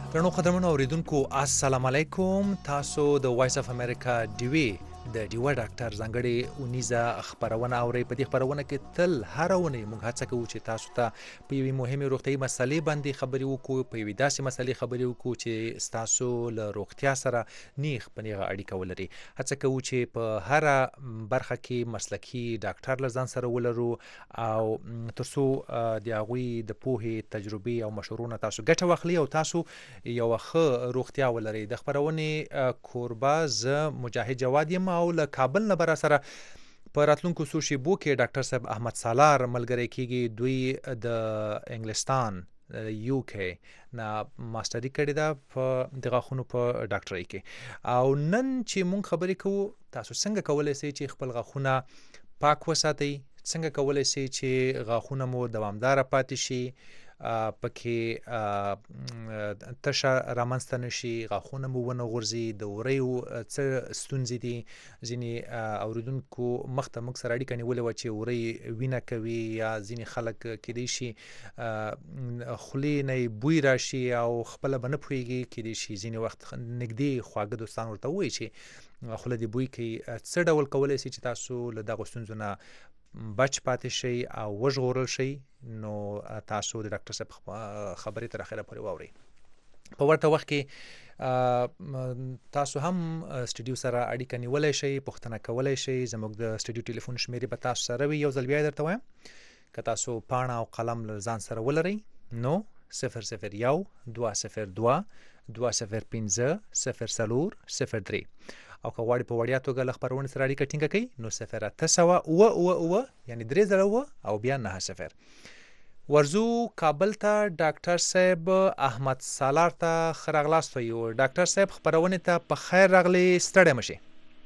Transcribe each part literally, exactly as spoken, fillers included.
درنو قدرمنو اوریدونکو السلام علیکم. تاسو د وایس اف امریکا ډیوی د ډیوه ډاکټر ځانګړي اونیزه خبرونه اوري. په دې خبرونه کې تل هر ونی موږ هڅه کوو چې تاسو ته په یوې مهمه روغتیايي مسلې باندې خبرې وکړو، په یوې داسې مسلې خبرې وکړو چې تاسو له روغتیا سره نیغ په نیغه اړیکه ولري. هڅه کوو چې په هر برخه کې مسلکي ډاکټر له ځان سره ولرو او ترڅو د هغوی د پوهې تجربې او مشورونه تاسو ګټه واخلي او تاسو یو ښه روغتیا ولري. د خبرونې کوربه زه مجاهد جواد یم او له کابل نه به راسره په راتلونکو څو شیبو کې ډاکټر صاحب احمد سالار ملګری کیږي. دوی د انګلستان یو کې نه ماستري کړې ده په د غاښونو په ډاکټرۍ کې. او نن چې مونږ خبرې کوو، تاسو څنګه کولی شئ چې خپل غاښونه پاک وساتئ، څنګه کولی شئ چې غاښونه مو دوامداره پاتې شي، پکې تشه رامنځته نشي، غاښونه مو ونه غورځي، د وریو څه ستونزې دي. ځینې اوریدونکو مخ ته موږ سره اړیکه نیولې وه چې وری وینه کوي، یا ځینې خلک کیدای شي خولې نه یې بوی راشي او خپله به نه پوهېږي، کیدای شي ځینې وخت نږدې خواږه دوستان ورته ووایي چې خوله دې بوی کوي. څه ډول کولی شي چې تاسو له دغو ستونزو نه بچ پاتې شي او وژغورل شي؟ نو تاسو د ډاکټر صاحب خبرې تر اخره پورې واورئ. په ورته وخت کې تاسو هم سټوډیو سره اړیکه نیولی شئ، پوښتنه کولی شئ. زموږ د سټوډیو ټلیفون شمیرې به تاسو سره وي. یو ځل بیا درته وایم، که تاسو پاڼه او قلم له ځان سره ولرئ نو صفر صفر یو دوه صفر دوه دوه صفر پنځه صفر څلور صفر درې، او که غواړئ په وړیا توګه له خپرونې سره اړیکه ټینګه کړئ نو صفر اته سوه اوه اوه اوه یعنې درې زره اوه او بیا نهه صفر. ورزو کابل ته ډاکټر صاحب احمد سالار ته ښه راغلاست وایو. ډاکټر صاحب خپرونې ته په خیر راغلی، ستړی مه شئ.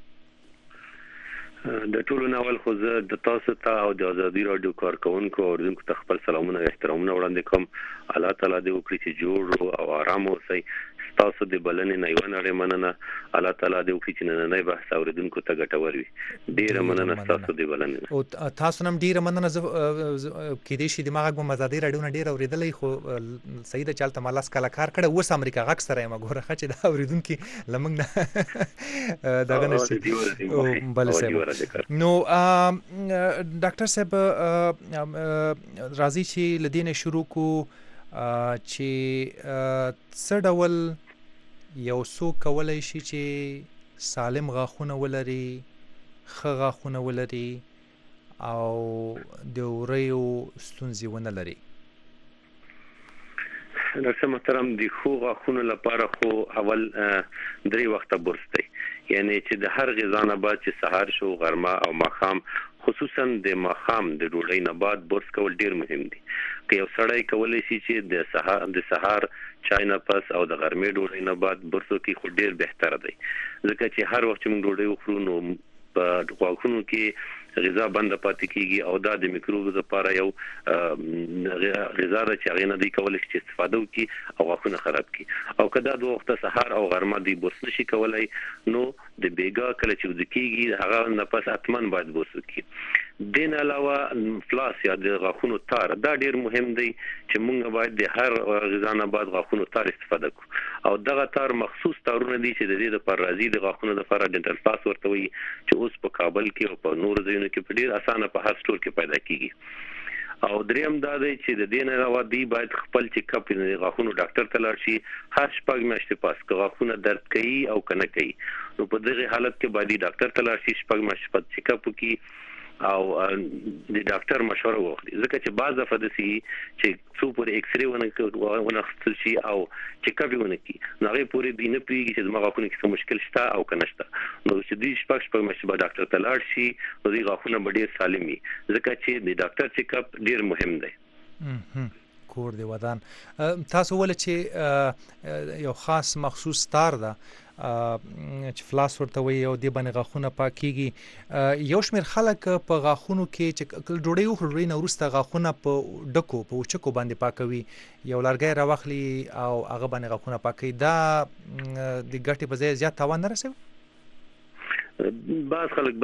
د ټولو ناول خو زه د تاسو ته او د ازادي راډیو کارکونکو او اوریدونکو ته خپل سلامونه او احترامونه وړاندې کوم. الله تعالی دې وکړي چې جوړ او آرام اوسئ. تاسو د بلنې نه یو نړۍ مننه. الله تعالی دې وکړي چې نننی بحث اوریدونکو ته ګټور وي. ډیره مننه تاسو د بلنې. او تاسو هم ډیره مننه. کیدای شي د ما غږ په ازادي راډیو نه ډیر اوریدلی، خو صحیح ده چې هلته ما لاس کاله کار کړی، اوس امریکا غږ سره یم. ګوره ښه چې دا اوریدونکي له موږ نه دغه نه شي. بله صاحب، نو ډاکټر صاحب راځي چې له دې نه شروع کړو چې څه ډول یو څوک کولی شي چې سالم غاښونه ولري، ښه غاښونه ولري او د وریو ستونزې ونه لري؟ ډاکټر محترم، د ښو غاښونو لپاره خو اول درې وخته برس دی. یعنی چې د هر غذا نه بعد چې سهار شو، غرمه او ماښام، خصوصا د ماښام د ډوډۍ نه بعد برس کول ډیر مهم دي. که یو سړی کولی شي چې د سهار د سهار چای نه پس او د غرمې ډوډۍ نه بعد برس وکړي، خو ډیر بهتره دی. ځکه چې هر وخت چې موږ ډوډۍ وخورو نو په غاښونو کې غذا بنده پاتې کیږي او دا د میکروب لپاره یو غذا ده چې هغه نه دی کولی چې استفاده وکړي او غاښونه خراب کړي. او که دا دوه وخته سهار او غرمه دی برس نشي کولی، نو د بیګا کله چې وځي کېږي هغه نه پس حتما باید برس وکړي. دین علاوه فلاس یا د غاښونو تار دا ډیر مهم دی چې موږ باید د هر غذا نه بعد غاښونو تار استفاده کړو. او دغه تار مخصوص تارونه دي چې د دې لپاره راځي د غاښونو لپاره ډنټل فلاس ورته وایي، چې اوس په کابل کې او په نورو ځایونو کې په ډیر اسانه په هر سټور کې پیدا کیږي. او دریم دا دی چې د دې نه علاوه دی باید خپل چیک اپ د غاښونو ډاکټر ته لاړ شي هر شپږ میاشتې پس، که غاښونه درد کوي او کنه کوي نو په دغه حالت کې باید ډاکټر ته لاړ شي، شپږ میاشتې پس چیک اپ وکړي او د ډاکټر مشوره واخلي. ځکه چې بعض دفعه داسې چې څو پورې ایکس رې ونه وناخیستل شي او چیک اپ یې ونه کړي نو هغې پورې دوی نه پوهېږي چې زما غاښونو کې څه مشکل شته او که نه شته. نو چې دوی شپږ شپږ میاشتې به ډاکټر ته لاړ شي نو دوی غاښونه به ډېر سالم وي، ځکه چې د ډاکټر چیک اپ ډېر مهم دی. کور دی ودان. تاسو ولې چې یو خاص مخصوص تار ده چې فلاس ورته وایي او دې باندې غاښونه پاکېږي، یو شمېر خلک په غاښونو کې چې ډوډۍ وخوري، ډوډۍ نه وروسته غاښونه په ډکو په اوچکو باندې پاکوي، یو لرګی راواخلي او هغه باندې غاښونه پاکوي. دا د ګټې په ځای زیات تاوان نه رسوي؟ بعض خلک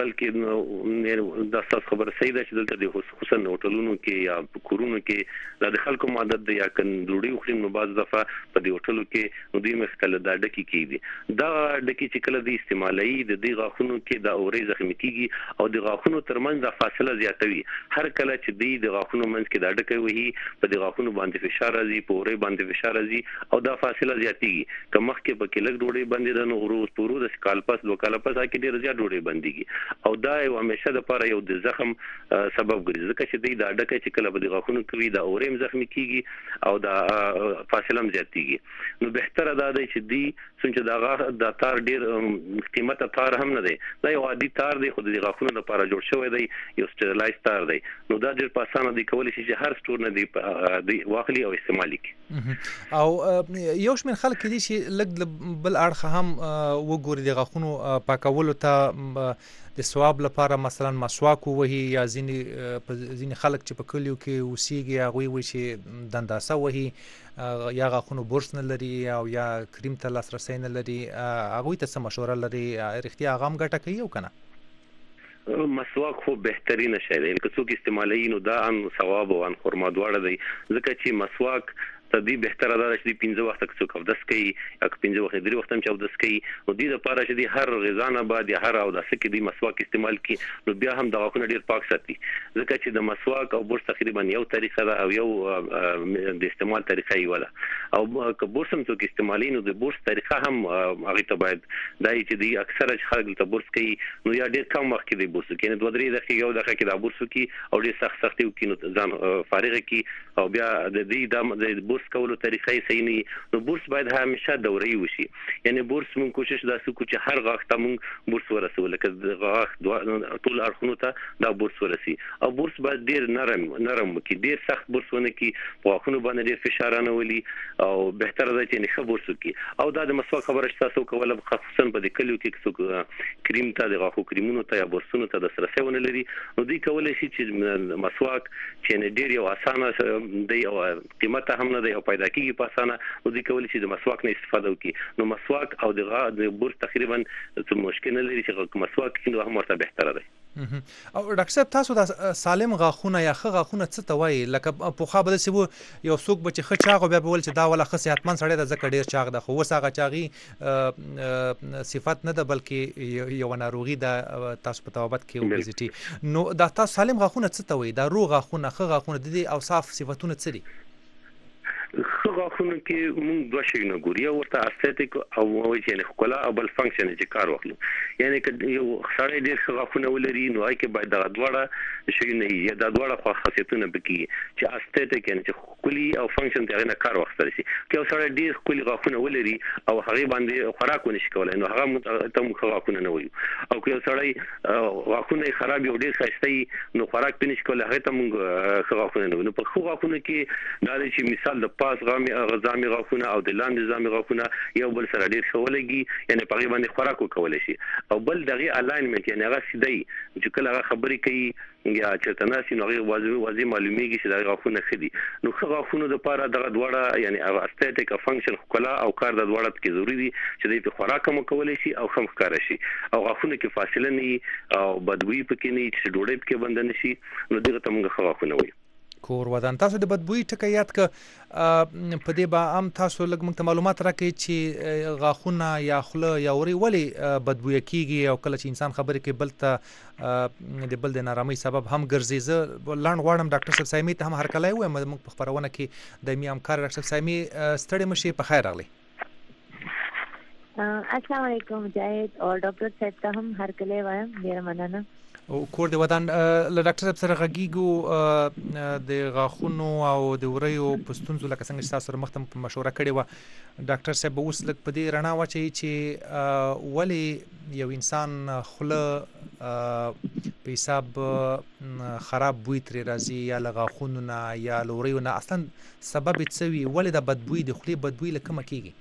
بلکې د اساس خبره صحیح ده چې دلته د خصوصا هوټلونو کې یا کورونو کې د خلکو عادت دی یا کن ډوډۍ خوري نو بعض دفعه په دې هوټلو کې نو دوی مخکله د ډکی کېږي دا ډکی چې کله د استعمالي د دې غاښونو کې د اورې زخمی کېږي او د غاښونو ترمنځ د فاصله زیاتوي هر کله چې د د غاښونو منځ کې د ډکی وهي په د غاښونو باندې فشار راځي په اورې باندې فشار راځي او دا فاصله زیاتېږي که مخکې په کې لږ ډوډۍ باندې د نورو پورو د کالپس دوه کالپس کې ډېر زیات ډوډۍ باندېږي او دا یو همیشه د لپاره یو د زخم سبب ګرځي ځکه چې د ډکی چې کله په د غاښونو کوي د اورې زخمی کېږي او د فاصله زیاتېږي نو بهتره دا دی چې دی څنګه دا غاښ د تار ډېر قیمته تار هم نه دی دا یو عادي تار دی خو د غاښونو لپاره جوړ شوی دی یو سټرلایز تار دی نو دا ډېر په اسانه دی کولی شي چې هر سټور نه دی واخلي او استعمالي کړي او یو شمېر خلک دي چې لږ بل اړخ هم وګوري د غاښونو پاکولو ته د ثواب لپاره مثلا مسواک وهي یا ځینې ځینې خلک چې په کلیو کې اوسېږي هغوی وایي چې دنداسه وهي یا غاښونو برس نه لري او یا کریم ته لاسرسی نه لري هغوی ته څه مشوره لري رښتیا هغه هم ګټه کوي او که نه مسواک خو بهترینه شی دی که څوک استعمالوي نو دا ان ثواب او ان خرما دواړه دی ځکه چې مسواک ته دی بهتره ده چې پنځه وخت څوک اودس کوي یا پنځه وخت درې وخت هم چې اودس کوي نو دې لپاره چې دی هر غذا نه بعد یا هر اودس کې دی مسواک استعمال کی نو بیا هم د غاښونو ډیر پاک ساتي ځکه چې د مسواک او برس تقریبا یو طریقه ده او یو د استعمال طریقه یې ولا او که برس هم څوک استعمالي نو د برس طریقه هم هغه ته باید دای چې دی اکثره خلک ته برس کوي نو یا ډیر کم وخت کې دی برس کوي نو دوه درې دقیقې یو دقیقه کې دا برس کوي او ډیر سخت سخت کوي نو ځان فارغ کی او بیا د دې د برس کولو طریقې صحیح نه نو برس باید همیشه دوري وشي یعنی برس مون کوشش دا سکو چې هر غاښ ته مون برس ورسو لکه غاښ ټول اړخونو ته دا برس ورسي او برس باید ډیر نرم نرم کی ډیر سخت برس ونه کی غاښونو باندې ډیر فشار نه ولي او بهتره ده چې نه خبر سکی او دا د مسواک خبره تاسو کوله خصوصا په د کلیو کې څوک کریم ته د غاښو کریمونو ته یا برسونو ته د سره ونه لري نو دوی کولای شي چې مسواک چې ډیر یو اسانه دی او قیمته هم نه دی او پیدا کیږي په اسانه نو دوی کولی شي د مسواک نه استفاده وکړي نو مسواک او د غا د برس تقریبا څه مشکل نه لري چې مسواک کیندو هم ورته بهتره دی او ډاکټر صاحب تاسو د سالم غاښونه یا ښه غاښونه څه ته وایي لکه پوخا به داسې وو یو څوک به چې ښه چاغ بیا به ویل چې دا ولا ښه صحتمند سړی ده ځکه ډېر چاغ ده خو اوس هغه چاغي صفت نه ده بلکې یوه ناروغي ده تاسو په طبابت کې اوبیزیټي نو دا تاسو سالم غاښونه څه ته وایي دا روغ غاښونه ښه غاښونه د دې اوصاف صفتونه څه دي ښه غاښونو کې موږ دوه شیونه ګورو یو ورته استیټیک او یعنې ښکلا او بل فنکشن چې کار واخلو یعنې که یو سړی ډېر ښه غاښونه ولري نو هغې کې باید دغه دواړه شیونه یا دا دواړه خاصیتونه پکې چې استیټیک یعنې چې ښکلي او فنکشن ته هغې نه کار واخیستلی شي که یو سړی ډېر ښکلي غاښونه ولري او هغې باندې خوراک ونه شي کولی نو هغه ته موږ ښه غاښونه نه وایو او که یو سړی غاښونه یې خراب او ډېر ښایسته وي نو خوراک پرې نه شي کولی هغې ته موږ ښه غاښونه نه وایو نو په ښو غاښونو کې دا دی چې مثال د پاس غامي غزامي غاښونه او د لاندې زامي غاښونه یو بل سره ډیر ښه ولګي یعنی په هغې باندې خوراک وکولی شي او بل د هغې الاینمنټ یعنې هغه سیده وي چې کله هغه خبرې کوي یا چېرته ناست وي نو هغې واضح واضح معلومیږي چې د هغې غاښونه ښه دي نو ښه غاښونو دپاره دغه دواړه یعنې هغه استیټیک او فنکشن ښکلا او کار د دواړه پکې ضروري دي چې دوی پرې خوراک هم وکولی شي او ښه هم ښکاره شي او غاښونو کې فاصله نه وي او بدبویي پکې نه وي چې ډوډۍ پکې بنده نه شي نو دغه ته موږ ښه غاښونه وایو کور ودان تاسو د بدبویي ټکی یاد که په دې به هم تاسو لږ موږ ته معلومات راکړئ چې غاښونه یا خوله یا ورۍ ولې بدبویه کیږي او کله چې انسان خبرې کوي بل ته د بل د نارامۍ سبب هم ګرځي زه لنډ غواړم ډاکټر صاحب صایمي ته هم هرکلی ووایم موږ په خپرونه کې دایمي همکار ډاکټر صاحب صایمي ستړې مه شئ په خیر راغلی السلام علیکم مجاهد او ډاکټر صاحب ته هم هرکلی وایم ډېره مننه کور د ودان له ډاکټر صاحب سره غږیږو د غاښونو او د وریو په ستونزو لکه څنګه چې تاسو سره مخته په مشوره کړې وه ډاکټر صاحب به اوس لږ په دې رڼا واچوي چې ولې یو انسان خوله په حساب خراب بوی ترې راځي یا له غاښونو نه یا له وریو نه اصلا سبب یې څه وي ولې دا بدبوی د خولې بدبوی له کومه کېږي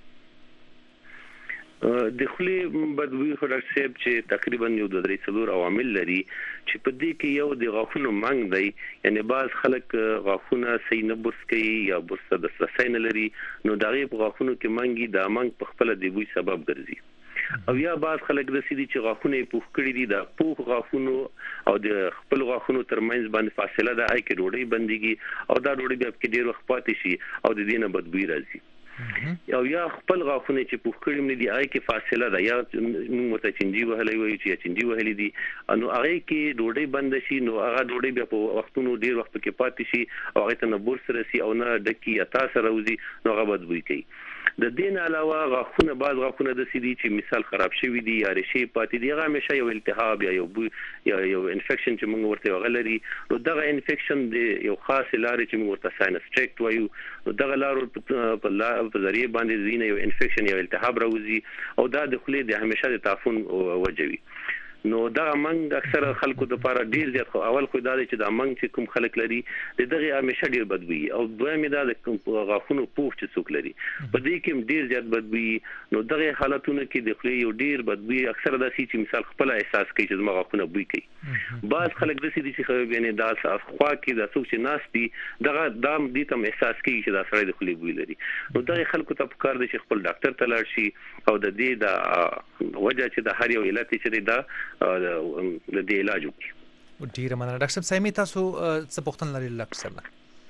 د خولې بدبوی خو ډاکټر صاحب چې تقریبا یو دوه درې څلور عوامل لري چې په دې کې یو د غاښونو منګ دی یعنی بعض خلک غاښونه صحیح نه برس کوي یا برس ته دسترسی نه لري نو د هغې په غاښونو کې منګي دا منګ په خپله د بوی سبب ګرځي او یا بعض خلک د سړي چې غاښونه پوښ کړی دي د پوښ غاښونو او د خپل غاښونو ترمنځ باندې فاصله ده آی کې ډوډۍ بنديږي او دا ډوډۍ بیا کې ډیر وخت پاتې شي او د دې نه بدبوئی راځي او یا خپل غاښونه چې پوښ کړی مې دي آی کې فاصله ده یا موږ ورته چنجي وهلې وایي چې چنجي وهلې دي نو هغه کې ډوډۍ بند شي نو هغه ډوډۍ بیا په وختونو ډیر وخت کې پاتې شي او هغه ته نه برس رسي او نه ډکی یا تاسو راوځي نو هغه بدبوئی کوي د دین علاوه غاښونه بعض غاښونه د سړي چې مثال خراب شوی دي یا رشي پاتې دي هغه همیشه یو التهاب یا یو یا یو انفیکشن چې موږ ورته غلري نو دغه انفیکشن د یو خاص لارې چې موږ ورته ساينس ټریکټ وایو نو دغه لارو په ذریعہ باندې زینه یو انفیکشن یا التهاب راوځي او دا د خولې د همیشه د تعفن وجوي نو دا منګ اکثر خلکو د لپاره ډیر زیات خو اول خو دا چې دا منګ چې کوم خلک لري د دغه همیشه ډیر بدبوئی او دویم دا د غاښونو پوښ چې څوک لري په دې کې ډیر زیات بدبوئی نو دغه حالتونو کې د خولې یو ډیر بدبوئی اکثر دا چې مثال خپل احساس کوي چې زما غاښونه بوی کوي بعض خلک د سړي چې یعنی دا خوا کې د څوک چې ناس دي دغه دام دي تم احساس کوي چې دا سړی د خولې بوی لري نو دغه خلکو ته پکار دي چې خپل ډاکټر ته لاړ شي او د دې د وجه چې د هر یو علت چې دا د دې علاج وکړي ډیره مننه ډاکټر صاحب سمې تاسو څه پوښتنه لرئ ډاکټر صاحب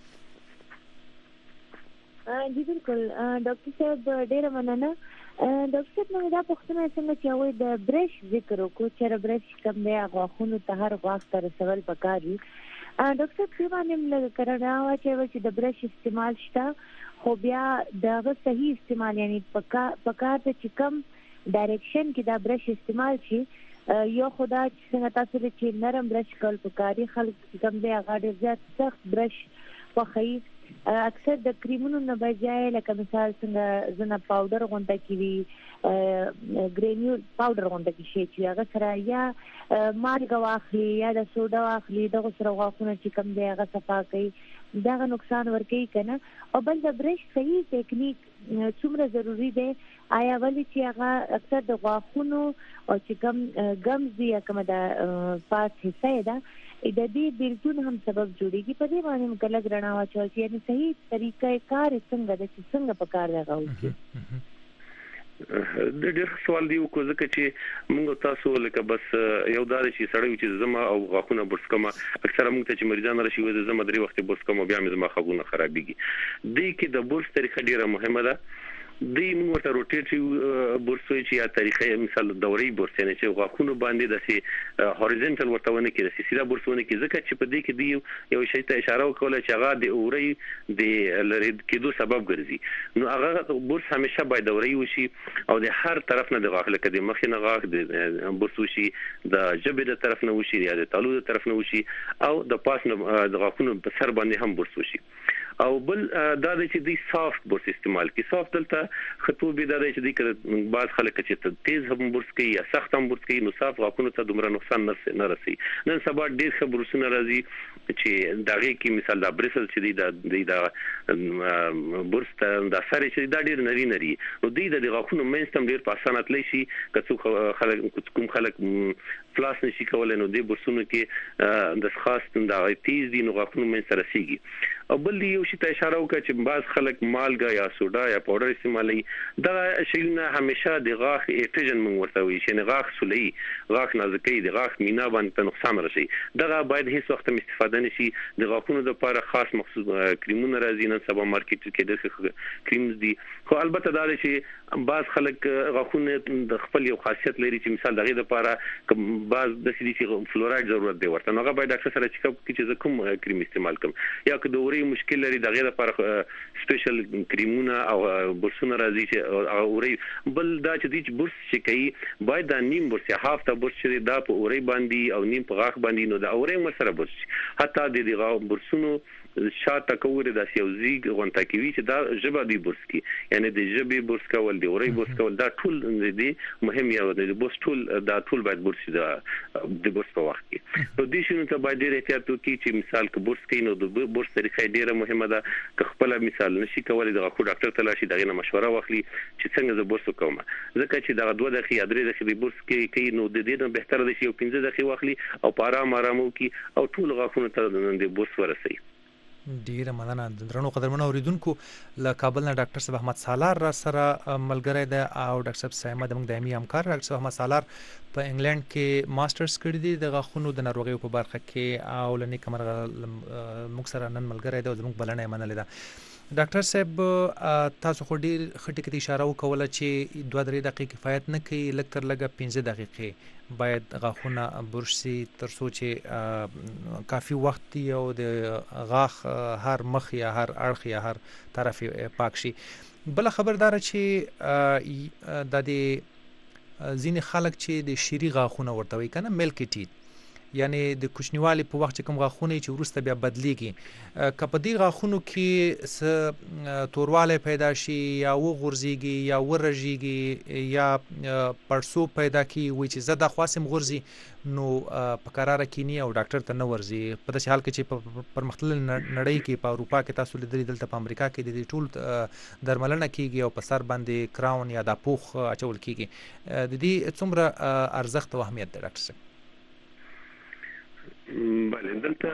جی بالکل ډاکټر صاحب ډیره مننه ډاکټر صاحب نو دا پوښتنه څنګه چې وایي د برش ذکر وکړو چې برش کوم دی غاښونو ته هر غاښ ته رسول پکاري ډاکټر صاحب په باندې موږ کړه چې د برش استعمال شته خو بیا دغه صحیح استعمال یعنی پکار ته چې کوم ډایرکشن کې دا برش استعمال شي یو خدا چې څنګه تاسو چې نرم برش کول پکاري خلک کوم دی هغه ډېر زیات سخت برش خوښوي اکثر د کریمونو نه بجای لکه مثال څنګه زنه پاوډر غونډه کیوي ګرینیول پاوډر غونډه کی شي چې هغه سره یا مالګه واخلي یا د سوډا واخلي دغه سره غاښونه چې کوم دی هغه صفا کوي دا نقصان ورکوي کنه او بل د برش صحیح ټیکنیک څومره ضروری دی آیا ولی چې هغه اکثر د غاښونو او چې کوم ګمز دی کوم د پاس حصہ ده د دې بیلتون هم سبب جوړیږي په دې باندې مکلګ رڼا واچول چې یعنی صحیح طریقې کار څنګه د څنګه په کار راغوي د ډېر سوال دی کو ځکه چې موږ تاسو لکه بس یو دا چې سړی چې زما او غاښونه برس کوم اکثره موږ ته چې مریضان راشي وي زما درې وخت برس کوم بیا مې زما غاښونه خرابېږي دې کې د برس طریقه ډیره مهمه ده د موږ ته روټیټي برس وي چې یا طریقې مثال دوري برس نه چې غاښونو باندې د سي هوریزونټل ورتهونه کې د سیده برسونه کې ځکه چې په دې کې دی یو شی ته اشاره وکړه چې هغه د اوري د لری کېدو سبب ګرځي نو هغه برس همیشه باید دوري وشي او د هر طرف نه د غاښ لکه د مخ نه غاښ د برس وشي د جبهه د طرف نه وشي یا د تالو د طرف نه وشي او د پاس نه د غاښونو په سر باندې هم برس وشي او بل دا د چې دی سافت برس استعمال کی سافت دلته خطوبه دا د چې دی کړه بعض خلک چې تیز هم برس کوي یا سخت هم برس کوي نو صاف غاښونو ته دومره نقصان نه رسي نن سبا ډیر ښه برسونه راځي چې دغه کې مثال دا برسل چې دی دا د برس ته د سره چې دا ډیر نری نری نو دی د غاښونو مینستم ډیر په اسانه تلی شي کڅو خلک کوم خلک فلاس نشي کولای نو د برسونو کې د خاص د تیز دي نو غاښونو مین سره سیږي او بل یو شی ته اشاره وکړه چې بعض خلک مالګه یا سوډا یا پاوډر استعمالوي دا شیونه همیشه د غاښ ایټیجن موږ ورته وایي چې غاښ سولي غاښ نازکي د غاښ مینا باندې نقصان رسي دا باید هیڅ وخت استفاده نشي د غاښونو لپاره خاص مخصوص کریمونه راځي نن سبا مارکیټ کې د کریمز دي خو البته دا چې بعض خلک غاښونه د خپل یو خاصیت لري چې مثال دغه لپاره بعض د سړي چې فلورایډ ضرورت دی ورته نو هغه باید اکثر سره چیک اپ کې چې کوم کریم استعمال کوم یا که د مشکل لري دغه لپاره سپیشل کریمونه او برسونه راځي چې اوري بل دا چې د برس چې کوي باید د نیم برس یا هاف تا برس چې دا په اوري باندې او نیم په غاښ باندې نو د اوري مسره برس حتی د دغه برسونو شاته کوور د سیوزي غونټه کوي چې دا جبه دی برس کی یعنی د جبه برس کول دی اوري برس کول دا ټول دی مهم یو د برس ټول دا ټول باید برس دا د برس په وخت کې نو د شنو ته باید ډیر احتیاط وکړي چې مثال که برس کین نو د برس طریقې ډیره مهمه ده که خپل مثال نشي کولای د غاښ ډاکټر ته لاشي دغه مشوره واخلي چې څنګه ز برس وکوم ځکه چې دا دوه دقیقې یا درې دقیقې برس کې کې نو د دې نه بهتره دي چې یو پنځه دقیقې واخلي او په آرام آرام وکړي او ټول غاښونه ته د برس ورسي ډیره مننه درنو قدرمنو اوریدونکو له کابل نه ډاکټر صاحب احمد سالار را سره ملګری دی او ډاکټر صاحب سایمه د موږ دایمي همکار ډاکټر صاحب احمد سالار په انګلند کې ماسترز کړی دی د غاښونو د ناروغیو په برخه کې او لنی کمر موږ سره نن ملګری دی او زموږ بلنه یې منلې ده ډاکټر صاحب تاسو خو ډیر خټه کې اشاره وکوله چې دوه درې دقیقې کفایت نه کوي لکه لګه پنځه دقیقې باید غاښونه برش شي تر څو چې کافي وخت او د غاښ هر مخ یا هر اړخ یا هر طرف پاک شي. بل خبردار چې د دې ځینې خلک چې د شيري غاښونه ورته وي کنه ملکی ټیت یعنی د کوچنیوالي په وخت چې کوم غاښونه چې ورسته بیا بدلیږي کپه دی غاښونو کې س تورواله پیدا شي یا وغورځيږي یا ورژيږي یا پړسو پیدا کی وي چې زده خاصم غورځي نو په قرار کینی او ډاکټر ته نه ورځي په داسې حال کې چې په پرمختللي نړۍ کې په اروپا کې تاسو لیدلې دلته په امریکا کې د ټول درملنه کیږي او په سر باندې کراون یا د پوخ اچول کیږي د دې څومره ارزښت او اهمیت دی ډاکټر صاحب؟ بله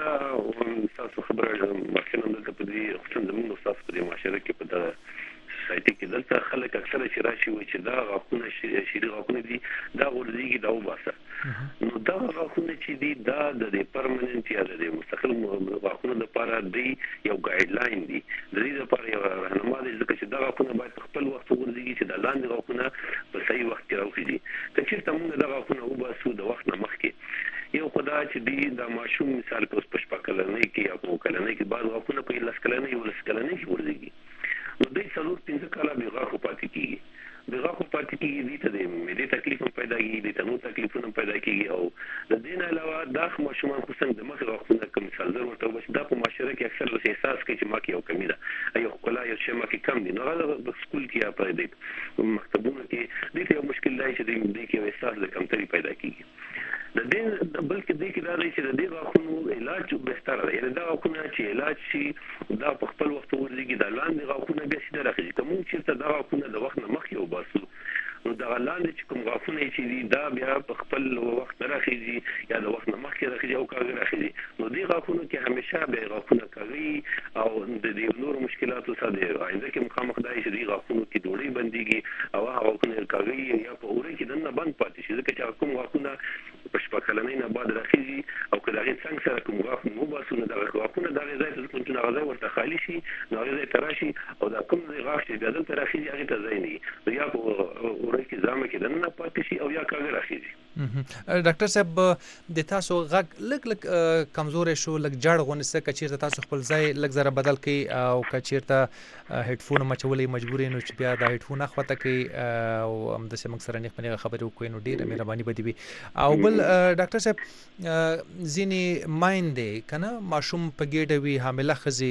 دلته تاسو خبره مخکې دلته په دې خصوصا زموږ تاسو په دې معاشره کې په دغه سایټ کې دلته خلک اکثره چې راشي وي چې دا غاښونه شيري غاښونه دي دا ورځيږي دا وباسه نو دا غاښونه چې دي دا د پرمننت یا د مستقل غاښونو لپاره دی یو ګایډ لاین دی د دې لپاره یو راهنما دی چې دا غاښونه باید خپل وخت ورځيږي چې د لاندې غاښونه په صحیح وخت کې راوځي که چیرته موږ دا غاښونه وباسو د وخت نه مخکې یو خدای چې دی د ماشوم مثال کې اوس په شپږ کلنۍ کې یا په کلنۍ کې بعض غاښونه په لس کلنۍ او لس کلنۍ کې ورځيږي نو دوی څلور پنځه کاله به غاښ پاتې کیږي د غاښ پاتې کیږي دي ته د مېدې تکلیف هم پیدا کیږي د تنو تکلیفونه پیدا کیږي او د دې نه علاوه د ماشومان خصوصا د مخ غاښونه کوم مثال زر ورته وبس دا په معاشره کې اکثر د احساس کوي چې ما کې یو کمی ده یو خلا یو شی ما کې کم دي نو هغه د سکول کې یا په دې مکتبونو کې د یو مشکل دی چې د دې کې احساس د کمتري پیدا کیږي د دې بلکې د کې دا دی چې د دې غاښونو علاج بهتر دی یعنی دا غاښونه چې علاج شي دا په خپل وخت ورځيږي د لاندې غاښونه بیا چې راخي کوم چې دا غاښونه د وخت نه مخکې وباسو نو دا لاندې چې کوم غاښونه چې دي دا بیا په خپل وخت راخيږي یا د وخت نه مخکې راخيږي او کاږي راخيږي نو دې غاښونو کې همیشه به غاښونه کوي او د دې نور مشکلاتو سره دی آینده کې مخامخ دی چې دې غاښونو کې ډوړې بنديږي او هغه غاښونه کوي یا په اوري کې دنه بند پاتې شي ځکه چې کوم غاښونه په شپږ کلنۍ نه بعد راخيږي او کله هغه څنګه سره کوم غاښ مو باسو نه دا غاښونه دا ځای ته کوم چې هغه ورته خالی شي نو هغه ځای تراشي او دا کوم ځای غاښ چې بیا دلته راخيږي هغه ته ځای نه یا په اوري کې ځامه کې دنه پاتې شي او یا کاږي راخيږي ډاکټر صاحب د تاسو غږ لګ لګ کمزورې شو لګ جړ غونسه کچیرته تاسو خپل ځای لګ زره بدل کړئ او کچیرته هډفون مچولې مجبورې نو چې بیا د هډفون اخوته کړئ او هم د سیمک سره نه خپل خبرې وکوي نو ډیره مهرباني بدی وي او بل ډاکټر صاحب ځینی مایندې کنه ماشوم په ګډه وی حامله خزي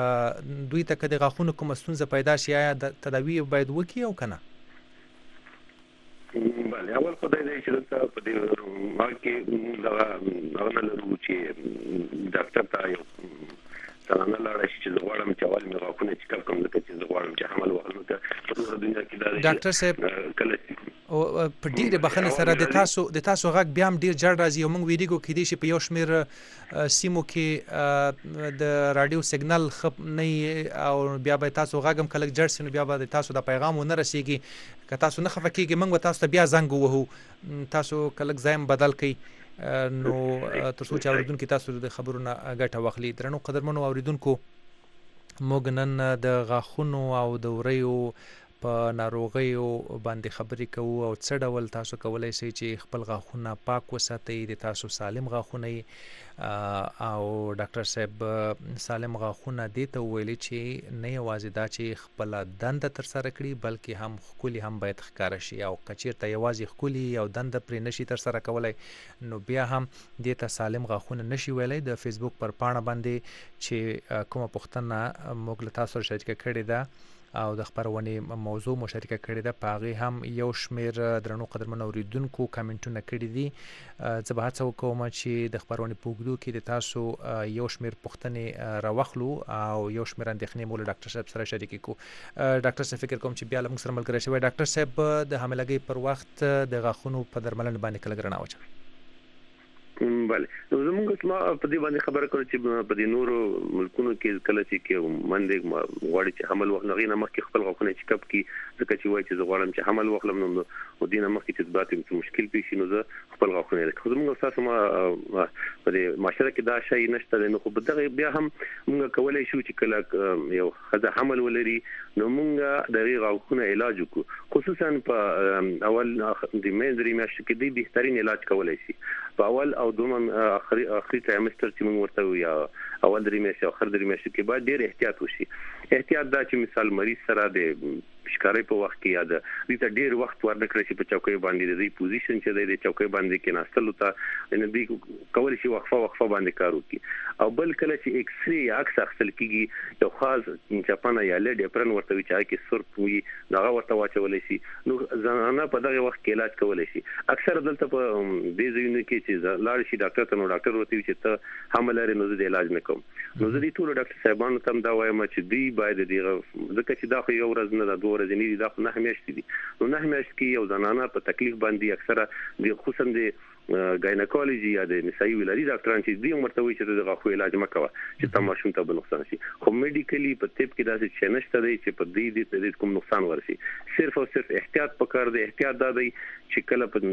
دوی ته کده غاښونو کوم ستونزه پیدا شي یا د تداوی باید وکي او کنه بله اول خدای دې چې تاسو په دې ما کې دا هغه نه لرو چې ډاکټر ته یو څنګه لاړ شي چې غواړم چې اول مې غاښونه چې کوم چې غواړم چې حمل وهلو ته په ټول دنیا کې دا ډاکټر صاحب کله او په ډیره بخنه سره د تاسو د تاسو غږ بیا هم ډیر جړ راځي او موږ ویډیو کې دي چې په یو شمیر سیمو کې د رادیو سیګنال خپ نه او بیا به تاسو غږم کله جړ سينو بیا به تاسو د پیغام ونه رسیږي که تاسو نه خفکیږي موږ تاسو ته بیا زنګ ووهو تاسو کله ځایم بدل کړئ نو تاسو چې اوریدونکو تاسو د خبرونو غټه واخلي درنو قدرمنو اوریدونکو موږ نن د غاښونو او د وریو په ناروغیو باندې خبرې کوو او څه ډول تاسو کولای شئ چې خپل غاښونه پاک وساتئ د تاسو سالم غاښونه او ډاکټر صاحب سالم غاښونه دې ته ویلي چې نه یوازې دا چې خپل دنده تر سره کړي بلکې هم خولي هم باید ښکار شي او کچیرته یوازې خولي او دنده پرې نشي تر سره کولای نو بیا هم دې ته سالم غاښونه نشي ویلای د فیسبوک پر پاڼه باندې چې کومه پوښتنه موږ له تاسو شریکه کړې ده او د خبرونه موضوع مشارکه کړې ده پاغه هم یو شمیر درنو قدرمن اوریدونکو کمنټونه کړي دي زه به هڅه وکوم چې د خبرونه پوګدو کې د تاسو یو شمیر پوښتنې راوخلو او یو شمیر اندېښنې مول ډاکټر صاحب سره شریک کو ډاکټر صاحب فکر کوم چې بیا موږ سره ملګری شوی ډاکټر صاحب د حاملګۍ پر وخت د غاښونو په درملنه باندې کله ګرنا وچه بله نو زموږ ما په دې باندې خبره کړو چې په دې نورو ملکونو کې کله چې کې منډه غواړي چې حمل وخت نه غینه مخکې خپل غوښنه چې کپ کې ځکه چې وایي چې زه غواړم چې حمل وخلم نو او دینه مخکې چې ثبات مشکل پیښ نو زه خپل غوښنه خو زموږ تاسو ما په دې معاشره کې دا شی نشته نو خو دغه بیا هم موږ کولای شو چې کله یو خزه حمل ولري نو موږ دغه غوښنه علاج وکړو خصوصا په اول د مې درې میاشتې کې د بهترین علاج کولای شي په اول او دوم اخري اخري تریمستر چې موږ ورته یا اول درې میاشتې او اخر درې میاشتې کې باید ډېر احتیاط وشي احتیاط دا چې مثال مریض سره د شکاري په وخت کې یاد دي ته ډېر وخت ورنکړي چې په چوکۍ باندې د پوزیشن چې د چوکۍ باندې کې ناستلو ته ان دې کول شي وقفه وقفه باندې کار وکړي او بل کله چې ایکس ری عکس اخیستل کیږي یو خاص چپانه یا لید اپرن ورته وي چې کې سرپ وي دغه ورته واچول شي نو زنانه په دغه وخت کې علاج کولای شي اکثر دلته په دې ځینو کې چې لاړ شي ډاکټر ته نو ډاکټر ورته وي چې ته حمل لري نو د علاج نه کوم نو زه دې ټول ډاکټر صاحبانو ته دا وایم چې دی باید دغه ځکه چې دا خو یو ورځ نه دا دوه ورځې نه دي دا خو نه همیشته دي نو نه همیشته کې یو زنانه په تکلیف باندې اکثره د خصوصا د ګاینکولوژي یا د نسایي ولادي ډاکټران چې دی مرته وي چې دغه خو علاج مکوه چې تماشون ته به نقصان شي خو میډیکلی په طب کې داسې چې نشته دی چې په دې د کوم نقصان ورشي صرف او صرف احتیاط پکار دی احتیاط دا دی چې کله په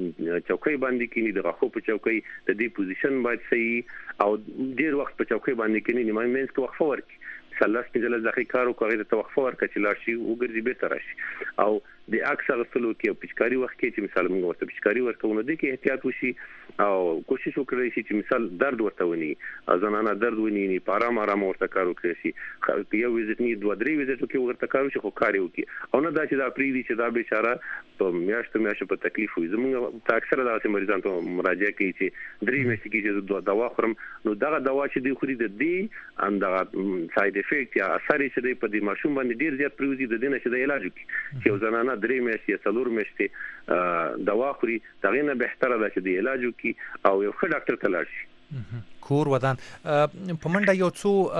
چوکۍ باندې کې دغه خو په چوکۍ د دې پوزیشن باید صحیح او ډیر وخت په چوکۍ باندې کې نه مېنس کې وقفه ورکړي سلاس کې جلال ځکه کارو کوي د توقف ورکړي چې لاشي وګرځي به تر شي او د اکثر سلو کې پچکاری وخت کې چې مثال موږ ورته پچکاری ورکوونه دي کې احتیاط وشي او کوشش وکړئ چې مثال درد ورته ونی ځانانه درد ونی نه پارام آرام ورته کار وکړي شي یو ویزټ نه دوه درې ویزټ کې ورته کار وشي خو کار وکړي او نه دا چې دا پری دي چې دا بیچاره په میاشتو میاشتو په تکلیف وي زموږ ته اکثر دا چې مریضان ته مراجعه کوي چې درې میاشتې کې چې دوا خورم نو دا دوا چې دی خوري د دې اندغه ساید افیکټ یا اثر چې دی په دې ماشوم باندې ډیر زیات پریوزي د دینه چې د علاج وکړي چې یو زنانه درې میاشتې څلور میاشتې دوا خوري دغه نه بهتره ده چې د علاج وکړي او یو ښه ډاکټر ته لاړ شي کور ودان په منډه یو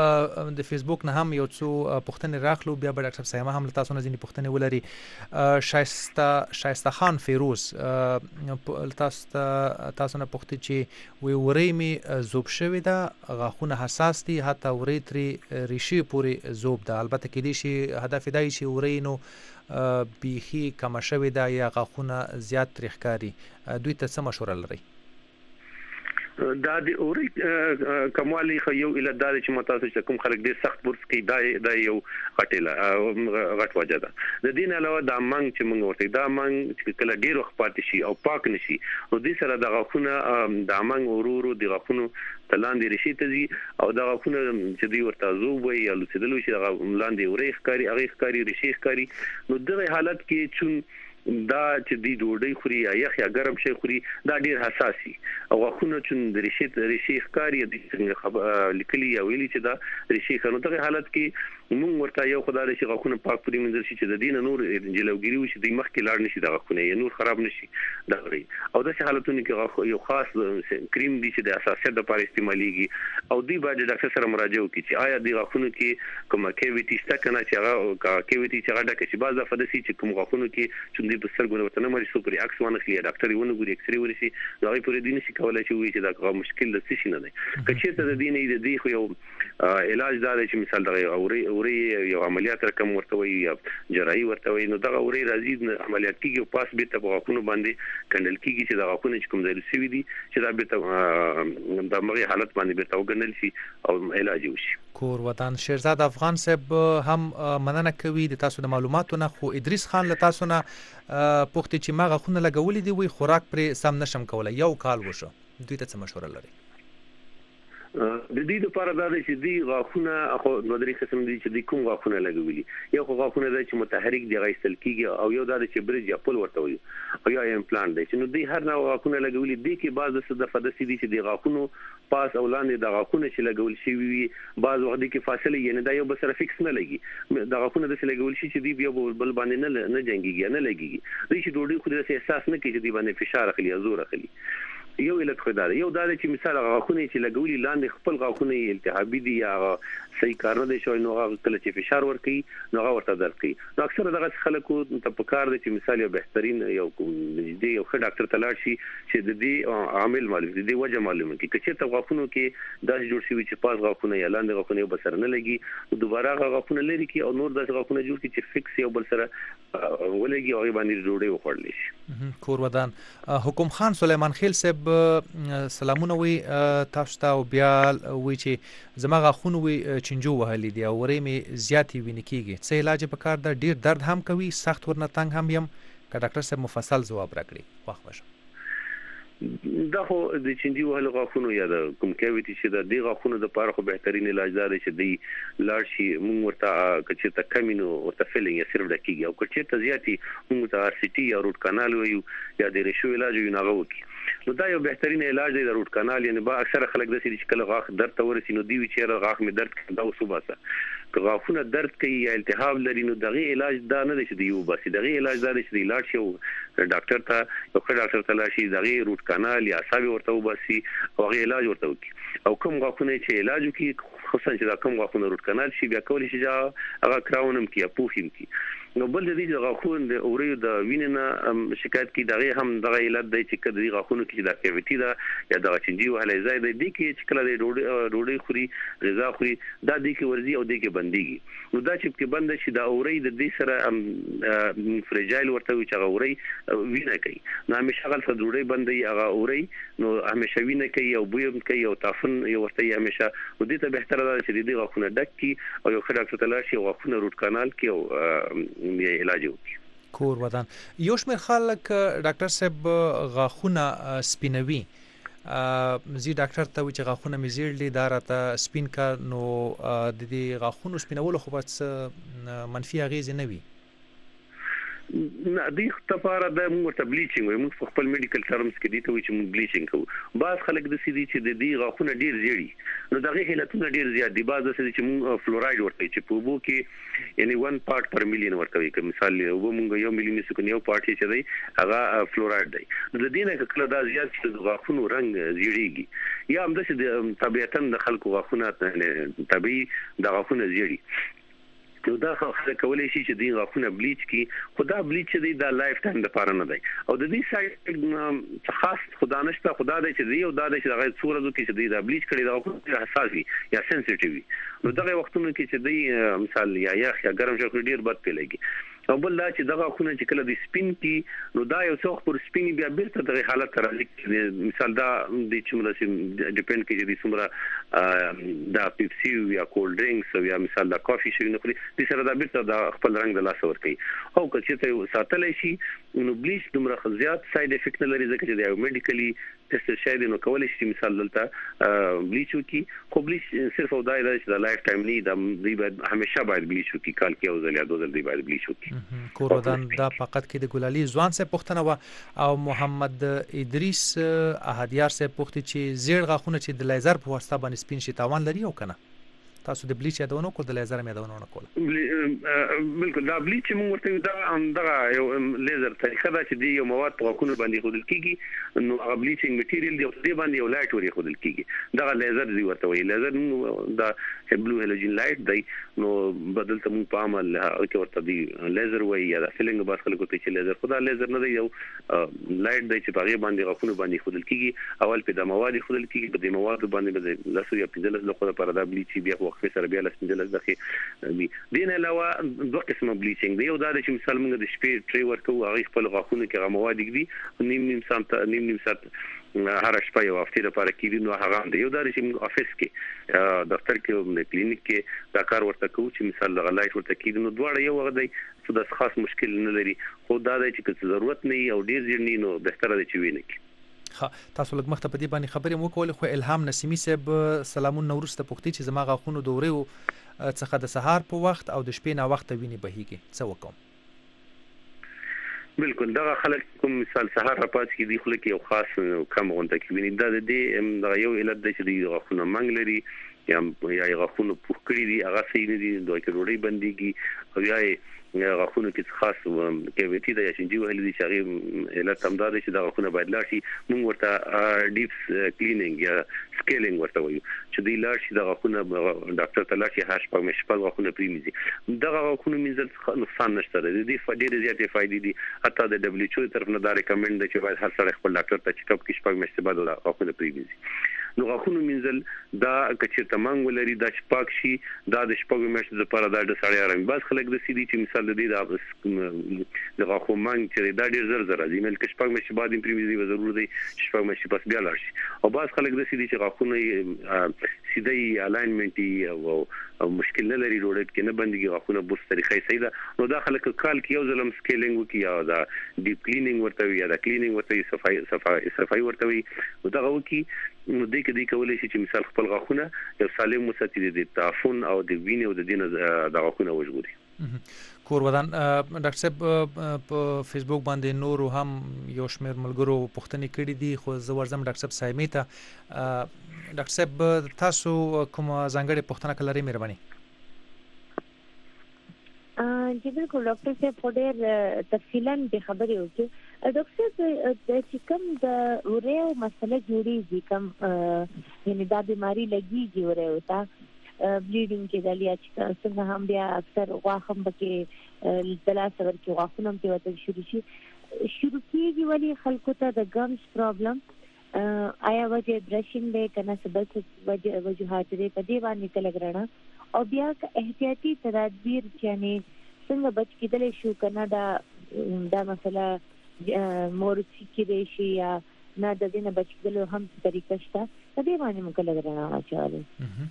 څو د فیسبوک نه هم یو څو پوښتنې راخلو بیا به ډاکټر صاحب هم تاسو نه ځینې پوښتنې ولري شایسته شایسته خان فیروز تاسو تاسو نه پوښتنه چې وی ورې می زوب شوی دا غاخونه حساس دي حتی ورې تری ریشي پوری زوب ده البته کې دي شي هدف دی چې ورې نو بیخي کم شوی دا یا غاخونه زیات تریخکاری دوی ته څه مشوره لري دا د اوري کمالي خو یو اله د چې متاسو چې کوم خلک ډیر سخت برس کوي دا د یو غټیله غټ وجه ده د دین علاوه دا منګ چې موږ ورته دا منګ چې کله ډیر وخت پاتې شي او پاک نشي او دې سره د غاخونه د منګ ورورو د غاخونو تلاندې رشي ته دي او د غاخونه چې دی ورته زوب وي یا لوسیدل شي د لاندې اوري ښکاری هغه ښکاری رشي ښکاری نو دغه حالت کې چون دا چې دی ډوډۍ خوري یا یخ یا ګرم شي خوري دا ډیر حساسي او غاخونه چې د ریشي ریشي ښکاری د څنګه لیکلي یا ویلي چې دا ریشي خنو دغه حالت کې موږ ورته یو خدای شي غاخونه پاک پرې منځل شي چې د دین نور جلوګيري وشي د مخ کې لاړ نشي د غاخونه یا نور خراب نشي دا غري او د حالتونو کې غاخ یو خاص کریم دي چې د اساسیت لپاره استعماليږي او دی باید ډاکټر سره مراجعه وکړي چې آیا د غاخونو کې کومه کیویټي شته کنه چې هغه کیویټي چې هغه ډکه شي بعضه فدسي چې کوم غاخونو کې چې د بسرګونه وته نه مری سوپر اکس ونه خلی ډاکټر یې ونه ګوري اکس ری ورشي دا غي پرې دین شي کولای شي وي چې دا مشکل د څه شي نه دی کچې ته د دین د دې خو یو علاج دا چې مثال دا اوري اوري یو عملیات رقم ورته وي یا جراحي ورته وي نو دا اوري راځي عملیات کیږي او پاس به ته غاخونه باندې کندل کیږي چې دا غاخونه چې کوم ځای سوي دي چې دا به ته د مغي حالت باندې به تا وګڼل شي او علاج وشي کور وطن شیرزاد افغان صاحب هم مننه کوي د تاسو د معلوماتو نه خو ادریس خان له تاسو نه پوښتنه چې ما غاخونه لګولې دي وي خوراک پر سم نشم کولای یو کال وشو دوی ته څه مشوره لري د دې لپاره دا چې دی غاخونه خو نو درې قسم دي چې دی کوم غاخونه لګولي یو غاخونه د چې متحرک دی غیستل کیږي او یو دا چې برج یا پل ورته وي او یا امپلانټ دی چې نو دی هر نوع غاخونه لګولي دي کې بعض څه د فدسي دي چې دی غاخونو پاس اولانې د غاخونه چې لګول شي وي بعض وخت کې فاصله یې نه دا یو بسره فکس نه لګي د غاخونه د لګول شي چې دی بیا بل باندې نه نه جنګيږي نه لګيږي دوی چې ډوډۍ خو د احساس نه کوي چې دی باندې فشار اخلي زور اخلي یو علت خو دا یو دا چې مثال غاښونه چې لګولي لاندې خپل غاښونه التهابي دي یا صحیح کار نه دی شوی نو هغه کله چې فشار ورکړي نو هغه ورته درد کوي. نو اکثره دغه خلکو ته په کار دی چې مثال یو بهترین یو نږدې یو ښه ډاکټر ته لاړ شي چې د دې عامل معلوم دي د وجه معلوم کړي. که چېرته غاښونو کې داسې جوړ شوي چې پاس غاښونه یا لاندې غاښونه یو بل سره نه لګي نو دوباره هغه غاښونه لري کړي او نور داسې غاښونه جوړ کړي چې فکس یو بل سره ولګي او هغې باندې ډوډۍ وخوړلی شي. کور ودان حکم خان سلیمان خیل صاحب سلامونه وي تاسو ته او بیا وایي چې زما غاښونه وي چنجو وهلي دي او ورې مې زیاتې وینې کېږي څه علاج یې په کار ده ډېر درد هم کوي سخت ورنه تنګ هم یم که ډاکټر صاحب مفصل ځواب راکړي وخت به دا خو د چنجي وهلو غاښونو یا د کوم کیویټي چې د دې غاښونو دپاره خو بهترین علاج دا دی چې دوی لاړ شي موږ ورته که چېرته کم وي نو ورته فیلینګ یا صرف ډکېږي او که چېرته زیات وي موږ ورته آر سی ټي یا روټ کانال وایو یا د ریشو علاج وایو نو هغه وکړي. نو دا یو بهترین علاج دی د روټ کانال یعنې با اکثره خلک داسې دي چې کله غاښ درد ته ورسي نو دوی وي چې یاره غاښ مې درد کوي دا اوس وباسه. که غاښونه درد کوي یا التهاب لري نو د هغې علاج دا نه دی چې دوی وباسي. د هغې علاج دا دی چې دوی لاړ شي او ډاکټر ته یو ښه ډاکټر ته لاړ شي د هغې روټ کانال یا اعصاب ورته وباسي او هغې علاج ورته وکړي. او کوم غاښونه چې علاج وکړي خصوصا چې دا کوم غاښونه روټ کانال شي بیا کولی شي چې هغه کراون هم کړي یا پوښ هم کړي. نو بل د دې د غاښونو د وریو د وینې نه شکایت کوي د هغې هم دغه علت دی چې که د دې غاښونو کې چې دا کیویټي ده یا دغه چنجي وهلی ځای دی دې کې چې کله د ډوډۍ خوري غذا خوري دا دې کې ورځي او دې کې بندېږي. نو دا چې کې بنده شي دا وری د دې سره فریجایل ورته وي چې هغه وری وینه کوي نو همیشه هغلته ډوډۍ بندوي هغه وری نو همیشه وینه کوي او بوی هم کوي او تافن یې ورته وي همیشه. نو دې ته بهتره ده چې د دې غاښونه ډک کړي او یو ښه ډاکټر ته لاړ شي او غاښونه روټ کانال کړي او علاج وکړي. کور ودان یو شمېر خلک ډاکټر صاحب غاښونه سپینوي زی ډاکټر ته وایي چې غاښونه مې زیړ دي دا راته سپین کا نو د دې غاښونو سپینولو خو به څه منفي اغېزې نه وي. نه دې لپاره د موږ ورته بلیچینګ وایو موږ په خپل میډیکل ټرمز کې دې ته وایي چې موږ بلیچینګ کوو. بعض خلک داسې دي چې د دې غاښونه ډېر زیړي نو د هغې علتونه ډېر زیات دي. بعض داسې دي چې موږ فلورایډ ورته وایي چې په اوبو کې یعنې ون پارټ پر میلیون ورته وایي که مثال اوبه موږ یو میلیون نیسو که یو پارټ چې دی هغه فلورایډ دی. نو د دې نه که کله دا زیات شي د غاښونو رنګ زیړېږي یا همداسې د طبیعتا د خلکو غاښونه طبیعي د غاښونه زیړي نو دا خلک کولی شي چې دوی غاښونه بلیچ کړي خو دا بلیچ چې دی دا لایف ټایم دپاره نه دی او د دې سایډ خاص خو دا نشته خو دا دی چې دی او دا دی چې دغه څو ورځو کې چې دوی دا بلیچ کړي دا غاښونه حساس وي یا سنسیټیو وي نو دغه وختونو کې چې دوی مثال یا یخ یا ګرم شي ډېر بد پې لګي. او بل دا چې دغه غاښونه چې کله د سپین کړي نو دا یو څه وخت پر سپین بیا بېرته دغه حالت ته راځي. مثال دا د څومره چې ډیپینډ کوي چې دوی څومره دا پیپسي یا کولډ ډرینکس او یا مثال دا کافي شي نه خوري دې سره دا بیرته د خپل رنګ د لاسه ورکوي. او که چېرته ساتلی شي نو بلیچ دومره زیات ساید افیکټ نه لري ځکه چې د یو میډیکلي ټسټ شوی دی نو کولی شي مثال دلته بلیچ وکړي خو بلیچ صرف او دا دی چې د لایف ټایم نه دوی باید همیشه باید بلیچ وکړي کال کې یو ځل یا دوه ځل دوی باید بلیچ وکړي. کور ودان دا فقط کې د ګلالي ځوان صاحب پوښتنه وه او محمد ادریس احدیار صاحب پوښتي چې زیړ غاښونه چې د لیزر په واسطه باندې سپین شي تاوان لري او که نه تاسو د بلیچ یادونه وکړو د لیزر هم یادونه ونه کوله. بالکل دا بلیچ چې موږ ورته دا همدغه یو لیزر طریقه ده چې دی یو مواد په غاښونو باندې ایښودل کېږي نو هغه بلیچینګ میټیریل دی او دې باندې یو لایټ ور ایښودل کېږي دغه لیزر دی ورته وایي. لیزر دا بلو هیلوجن لایټ دی نو بدل ته موږ په عمل کې ورته دی لیزر وایي یا دا فیلینګ باز خلکو ته چې لیزر خو دا لیزر نه دی یو لایټ دی چې په هغې باندې غاښونو باندې ایښودل کېږي. اول پې دا مواد ایښودل کېږي په دې موادو باندې به د لسو یا پنځلس دقیقو لپاره دا بلیچ بیا وقفې سره بیا لس پنځلس دقیقې وي. دې نه علاوه دوه قسمه بلیچینګ دی. یو دا دی چې مثال موږ د شپې ټرې ورکوو هغې خپل غاښونو کې هغه مواد ږدي نیم نیم ساعت نیم نیم ساعت هره شپه یو هفتې لپاره کېږي نو هغه هم دی. یو دا دی چې موږ افس کې دفتر کې کلینیک کې دا کار ورته کوو چې مثال دغه لایټ ورته کېږي نو دواړه یو هغه دی څه داسې خاص مشکل نه لري خو دا دی چې که ضرورت نه وي او ډېر زیړ نه وي نو بهتره دی چې ویې نه کړي. تاسو لږ مخته په دې باندې خبرې مو کولې خو الهام نسیمي صاحب سلامونه وروسته پوښتي چې زما غاښونو د وریو څخه د سهار په وخت او د شپې ناوخته وینې بهیږي څه وکړم؟ بالکل دغه خلک کوم مثال سهار راپاڅي کې دی خوله کې یو خاص کم غونډه کې ویني دا د دې دغه یو علت دی چې د غاښونو منګ لري یا یا غاښونو پوښ کړي دي هغه صحیح نه دي دوی کې ډوډۍ بندېږي او یا غاخونو کې خاص کیویټي د شنجي وهلي دي چې هغه علت هم دا دی چې د غاخونو باید لاړ شي موږ ورته ډیپ کلینینګ یا سکیلینګ ورته وایو چې دی لاړ شي د غاخونو ډاکټر ته لاړ شي هر شپه مې شپه غاخونو پریمزي د غاخونو مینځل نقصان نشته دی د ډېرې زیاتې فائدې دي حتی د دبليو ایچ او طرف نه دا ریکمند دی چې باید هر سړی خپل ډاکټر ته چیک اپ کې شپه مې بعد د غاخونو پریمزي نو غاخونو مینځل دا کچې تمنګ ولري د شپاک شي دا د شپږ میاشتې لپاره دا د سړی آرام باز خلک د سيدي چې مثال د دې د غاخو مانګ چې دا ډېر زر زر راځي مل کې شپږ میاشتې بعد پریمزي به ضرور دی شپږ میاشتې پس بیا لاړ شي او باز خلک د سيدي چې غاخونو سیده الاینمنټي او مشکل نه لري روډ کې نه بندګي غاخونو بوس طریقې صحیح ده نو دا خلک کال کې یو ظلم سکیلینګ وکي یا دا ډیپ کلینینګ ورته یا دا کلینینګ ورته صفای صفای صفای ورته وي نو دا وکي نو دې کې دې کولای شي چې مثال خپل غاخونه یو سالم مساتې د تعفن او د وینې او د دینه د غاخونه وژغوري کور ودان ډاکټر صاحب په فیسبوک باندې نور هم یو شمېر ملګرو پوښتنې کړې دي خو زه ورځم ډاکټر صاحب سایمې ته ډاکټر صاحب تاسو کوم ځانګړې پوښتنه کولای مهرباني جی بالکل ډاکټر صاحب په ډېر تفصیلا د خبرې وکړي ډاکټر صاحب چې کوم د اوريو مسله جوړیږي کوم یعنی دا بیماری لګیږي اوريو ته بلیډینګ کې د لیا چې څنګه هم بیا اکثر غاخم بکې دلا سره کې غاخونم ته وته شروع شي شروع کیږي ولی خلکو ته د ګمز پرابلم آیا وجه برشینګ دی کنه سبب وجه وجوهات دې په دې باندې تلګرانه او بیا احتیاطي تدابیر یعنی څنګه بچ کېدل شو کنه دا دا مثلا مورسي کې شي یا نه د دې نه بچ کېدل هم طریقه شته په دې باندې موږ لګرانه چاله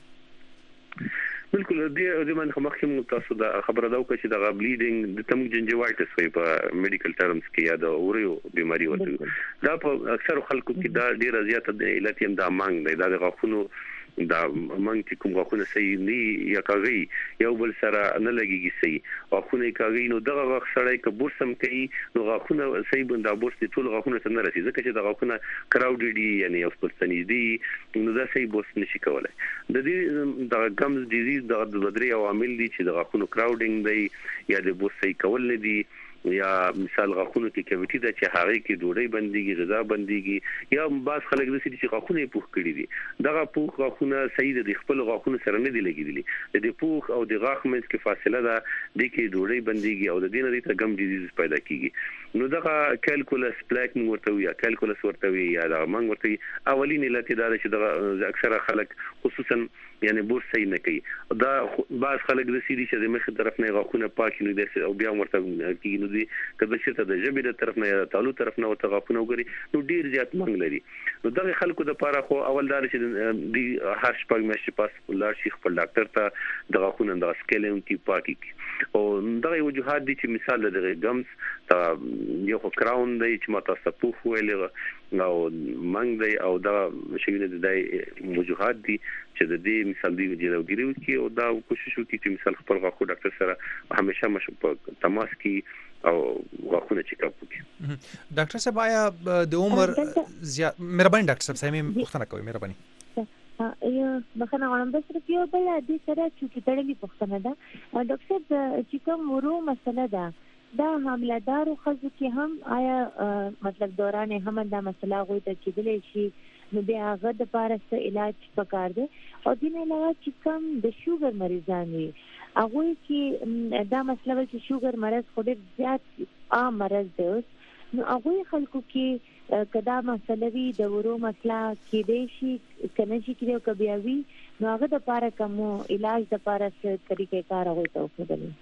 بالکل دې د من مخکې تاسو دا خبره دا وکړه چې د بلیډینګ د تم جنجوایټس وي په میډیکل ټرمز کې یا د اوريو بیماری ورته دا په اکثر خلکو کې دا ډیره زیاته د علت هم دا مانګ دی دا د غاښونو دا مانګ چې کوم غاښونه صحیح نه یا کاغي یو بل سره نه لګيږي صحیح غاښونه کاغي نو دغه غاښ سره کې بورسم کوي نو غاښونه صحیح بندا بورس ټول غاښونه څنګه رسي ځکه چې د غاښونه کراوډ دي یعنی اوس پر سنيدي نو دا صحیح بورس نشي کولای د دې د ګمز ډیزیز د بدري عوامل دي چې د غاښونو کراوډینګ دی یا د بورس صحیح کول نه دي یا مثال غاخونو کې کیویټي د چې هغه کې ډوډۍ بنديږي غذا بنديږي یا بعض خلک د سړي چې غاخونه پوخ کړي دي دغه پوخ غاخونه صحیح د خپل غاخونو سره نه دي لګیدلي د پوخ او د غاخ منځ کې فاصله ده د کې ډوډۍ بنديږي او د دې نه د ګم ډیزیز پیدا کیږي نو دغه کیلکولس پلاک ورته یا کیلکولس ورته یا د منګ ورته اولین علت دا چې د اکثره خلک خصوصا یعنی بورس صحیح نه کوي دا بعض خلک د سړي چې د مخ طرف نه غاخونه پاک نه دي او بیا ورته کیږي دي کله چې د جبې د طرف نه یا تعالو طرف نه ورته غاښونه وګوري نو ډیر زیات منګ لري نو دغه خلکو د لپاره خو اول دا چې د هر شپږ میاشتې پاس ولر شي خپل ډاکټر ته د غاښونو د سکیلینګ کی پاکي او دغه وجوهات دي چې مثال د ګمز ته یو کراون دی چې ماته سپوف ویلې او منګ دی او دا شوینه د وجوهات دي چې د دې مثال دی جوړګریو کې او دا کوشش وکړي چې مثال خپل غاښو ډاکټر سره همیشه مشو په تماس کې او غاښونه چیک اپ وکړي ډاکټر صاحب آیا د عمر زیات مهرباني ډاکټر صاحب سمې پوښتنه کوي مهرباني یا بخنه غواړم بس صرف یو بل د سره چې تړلې پوښتنه ده ډاکټر صاحب چې کوم ورو مسله ده دا حامله‌دارو ښځو کې هم آیا مطلب دوران حمل دا مسله غوي ته کېدلی شي نو بیا هغه د لپاره څه علاج پکار دی او د نه علاوه چې کوم د شوګر مریضان وي هغه کې دا مسله چې شوګر مرض خو ډېر زیات عام مرض دی نو هغه خلکو کې کدا مسله وی د ورو مسله کې دی شي کنه چې کېږي او کبيوي نو هغه د لپاره کوم علاج د لپاره څه طریقې کار هغه ته وکړي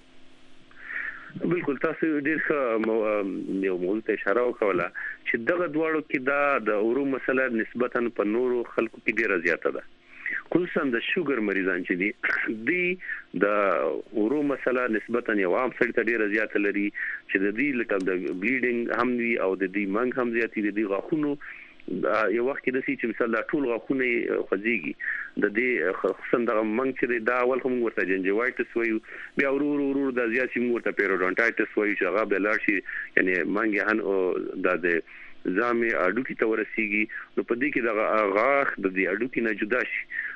بالکل تاسو ډیر ښه یو موضوع ته اشاره وکړه چې دغه دواړو کې دا د اورو مسله نسبتاً په نورو خلکو کې ډیره زیاته ده خصوصا د شوګر مریضان چې دي دی د اورو مسله نسبتاً یو عام سړي ته ډیره زیاته لري چې د دې لکه د بلیډینګ هم وي او د دې منګ هم زیاتی دي غاښونو یو وخت کې د سې چې مثال دا ټول غاښونه خوځيږي د دې خصوصا د منګ چې دا اول هم ورته جنجوایټس وایي بیا ورور ورور د زیات چې ورته پیروډونټایټس وایي چې هغه بل شي یعنی منګ هن او د زامي اډو کې تورسيږي نو په دې کې د غاښ د دې اډو کې نه جدا شي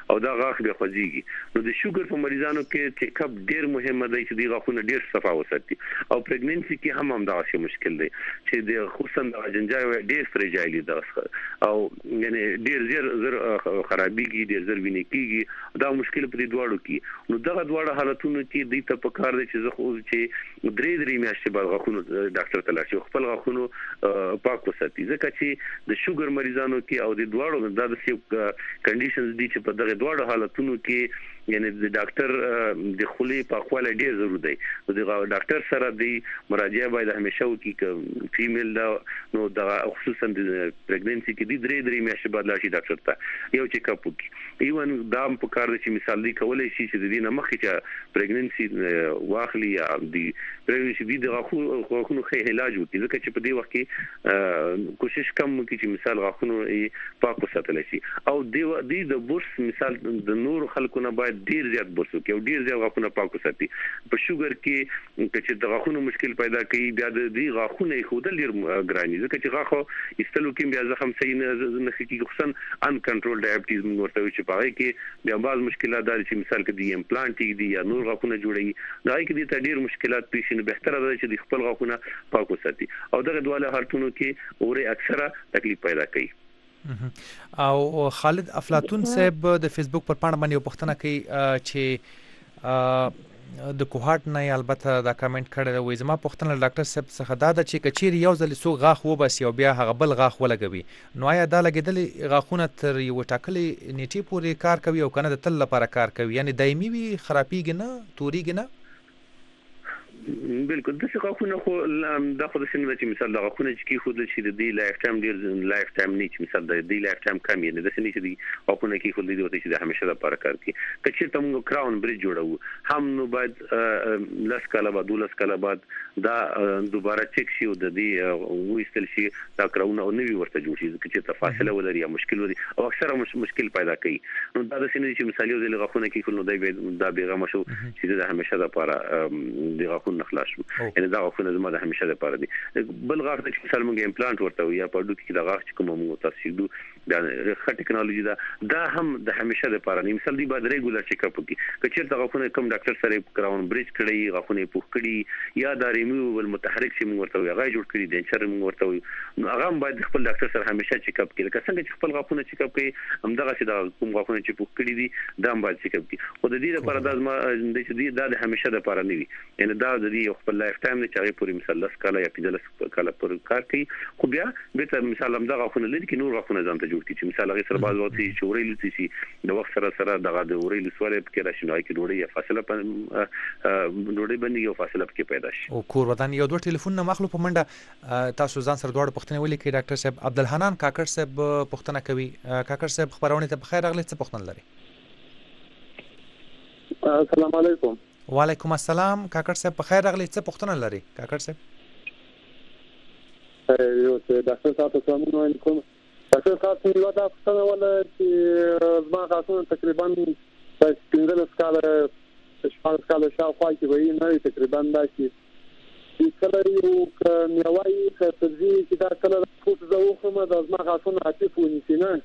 او دا غاښ به خوځيږي. نو د شوګر په مریضانو کې چیک اپ ډیر مهمه دی چې د غاښونو ډیر صفا وساتي. او پریګننسي کې هم هم دا شی مشکل دی چې د خصوصا د جنجاوي ډیر فرجایلی ده او یعنی ډیر زر زر خرابېږي ډیر زر ویني کیږي. دا مشکل په دې دواړو کې. نو دغه دواړه حالتونو کې د ته په کار دی چې زه خو چې درې درې میاشتې بعد غاښونو ډاکټر ته لاړ شي خپل غاښونو پاک وساتي. ځکه چې د شوګر مریضانو کې او د دواړو د داسې کنډیشنز دي چې په دغه دواړو حالتونو کې یعنی د ډاکټر د خولې پاکوالی ډیر ضروري دی. د ډاکټر سره د مراجعه باید همیشه وکړي چې فیمیل دا نو د خصوصا د پریګننسي کې د درې درې میاشتې بعد لاړ شي ډاکټر ته یو چیک اپ وکړي. ایون دا په کار دی چې مثال دی کولای شي چې د دې نه مخکې چې پریګننسي واخلي یا د پریګننسي د غاښونو ښه علاج وکړي. ځکه چې په دې وخت کې کوشش کوم وکړي چې مثال غاښونو پاک وساتل شي. او د د بورس مثال د نور خلکو نه باید ډیر زیات بورس وکړي او ډیر زیات غاښونه پاک وساتي. په شوګر کې چې د غاښونو مشکل پیدا کوي بیا د دې غاښونه خودل ډیر ګراني. ځکه چې غاښو استلو کې بیا زخم صحیح نه کیږي خصوصا ان کنټرول ډایابټیز موږ ورته وایو چې په هغه کې بیا بعض مشکلات دي چې مثال کې د امپلانټ دي یا نور غاښونه جوړي دا کې د ډیر مشکلات پیښ نه بهتره ده چې د خپل غاښونه پاک وساتي. او دغه دواله حالتونو کې اوري اکثره تکلیف پیدا کوي. او خالد افلاطون صاحب د فیسبوک پر پاڼه باندې یو پوښتنه کوي چې د کوهارت نه البته دا کمنټ کړی وي زما پوښتنه ډاکټر صاحب څخه دا ده چې کچیر یو ځل سو غاښ وباسي او بیا هغه بل غاښ ولګوي نو آیا دا لګیدل غاښونه تر یو ټاکلې نیټې پورې کار کوي او کنه د تل لپاره کار کوي یعنی دایمي وي خرابېږي نه توريږي نه؟ بالکل د څه غاښونه خو دا خو د سینې چې مثال د غاښونه چې کی خو د شي د دی لایف ټایم ډیر لایف ټایم نه چې مثال د دی لایف ټایم کم نه د سینې چې دی غاښونه کی خو د دې چې د همیشه لپاره کار کوي. کچې ته موږ کراون بریج جوړو هم نو باید لاس کاله بعد لاس کاله بعد دا دوباره چک شي او د دې وېستل شي دا کراون او نوی ورته جوړ شي چې ته فاصله ولري یا مشکل ولري او اکثره مشکل پیدا کوي. نو دا د سینې چې مثال یو د غاښونه کی خو نو دا بیغه شو چې د همیشه لپاره د غاښونه نخلاص شو یعنی دا غاښونه زما د همیشه لپاره دي. بل غاښ چې مثال موږ امپلانټ ورته یا په ډوډۍ کې د غاښ چې کوم موږ تاسو دو دا ښه ټیکنالوژي ده دا هم د همیشه لپاره نه مثال دی بعد ریګولر چیک اپ وکړي. کچېر د غاښونه کوم ډاکټر سره کراون بریج کړی غاښونه پوښ کړي یا د ریموول متحرک چې موږ ورته هغه جوړ کړي د انچر موږ ورته نو هغه باید خپل ډاکټر سره همیشه چیک اپ کړي. لکه څنګه چې خپل غاښونه چیک اپ کوي همدغه چې د کوم غاښونه چې پوښ کړي دي دا هم باید چیک اپ کړي. خو د دې لپاره دا زما د دې دا د همیشه لپاره نه وي یعنی دا د دې خپل لایف ټایم نه چاغي پوری مثال لاس کاله یا پنځلس کاله پر کار کوي. خو بیا به مثال هم دا غاښونه لري کې نور غاښونه ځان ته جوړ کړي چې مثال هغه سره باز وخت چې اوري لسی شي د وخت سره سره دغه د اوري لسواله کې راشي نو کې ډوړي یا فاصله په ډوړي باندې یو فاصله کې پیدا شي. او کور ودان یو دوه ټلیفون نه مخلو په منډه تاسو ځان سره دوه پوښتنه ولې کې ډاکټر صاحب عبدالحنان کاکړ صاحب پوښتنه کوي. کاکړ صاحب خبرونه ته بخیر راغلی څه پوښتنه لري؟ السلام علیکم. وعلیکم السلام کاکړ صاحب بخیر راغلی څه پوښتنه لري کاکړ صاحب؟ یو څه ډاکټر صاحب ته علیکم. ډاکټر صاحب یو دا پوښتنه ولا چې ما تاسو تقریبا پنځلس کاله شپږ کاله شاوخوا کې وایي نه تقریبا دا چې کله یو میوای سبزي چې دا کله فوټ زه وخورم دا زما غاښونه عاطف ونیسي نه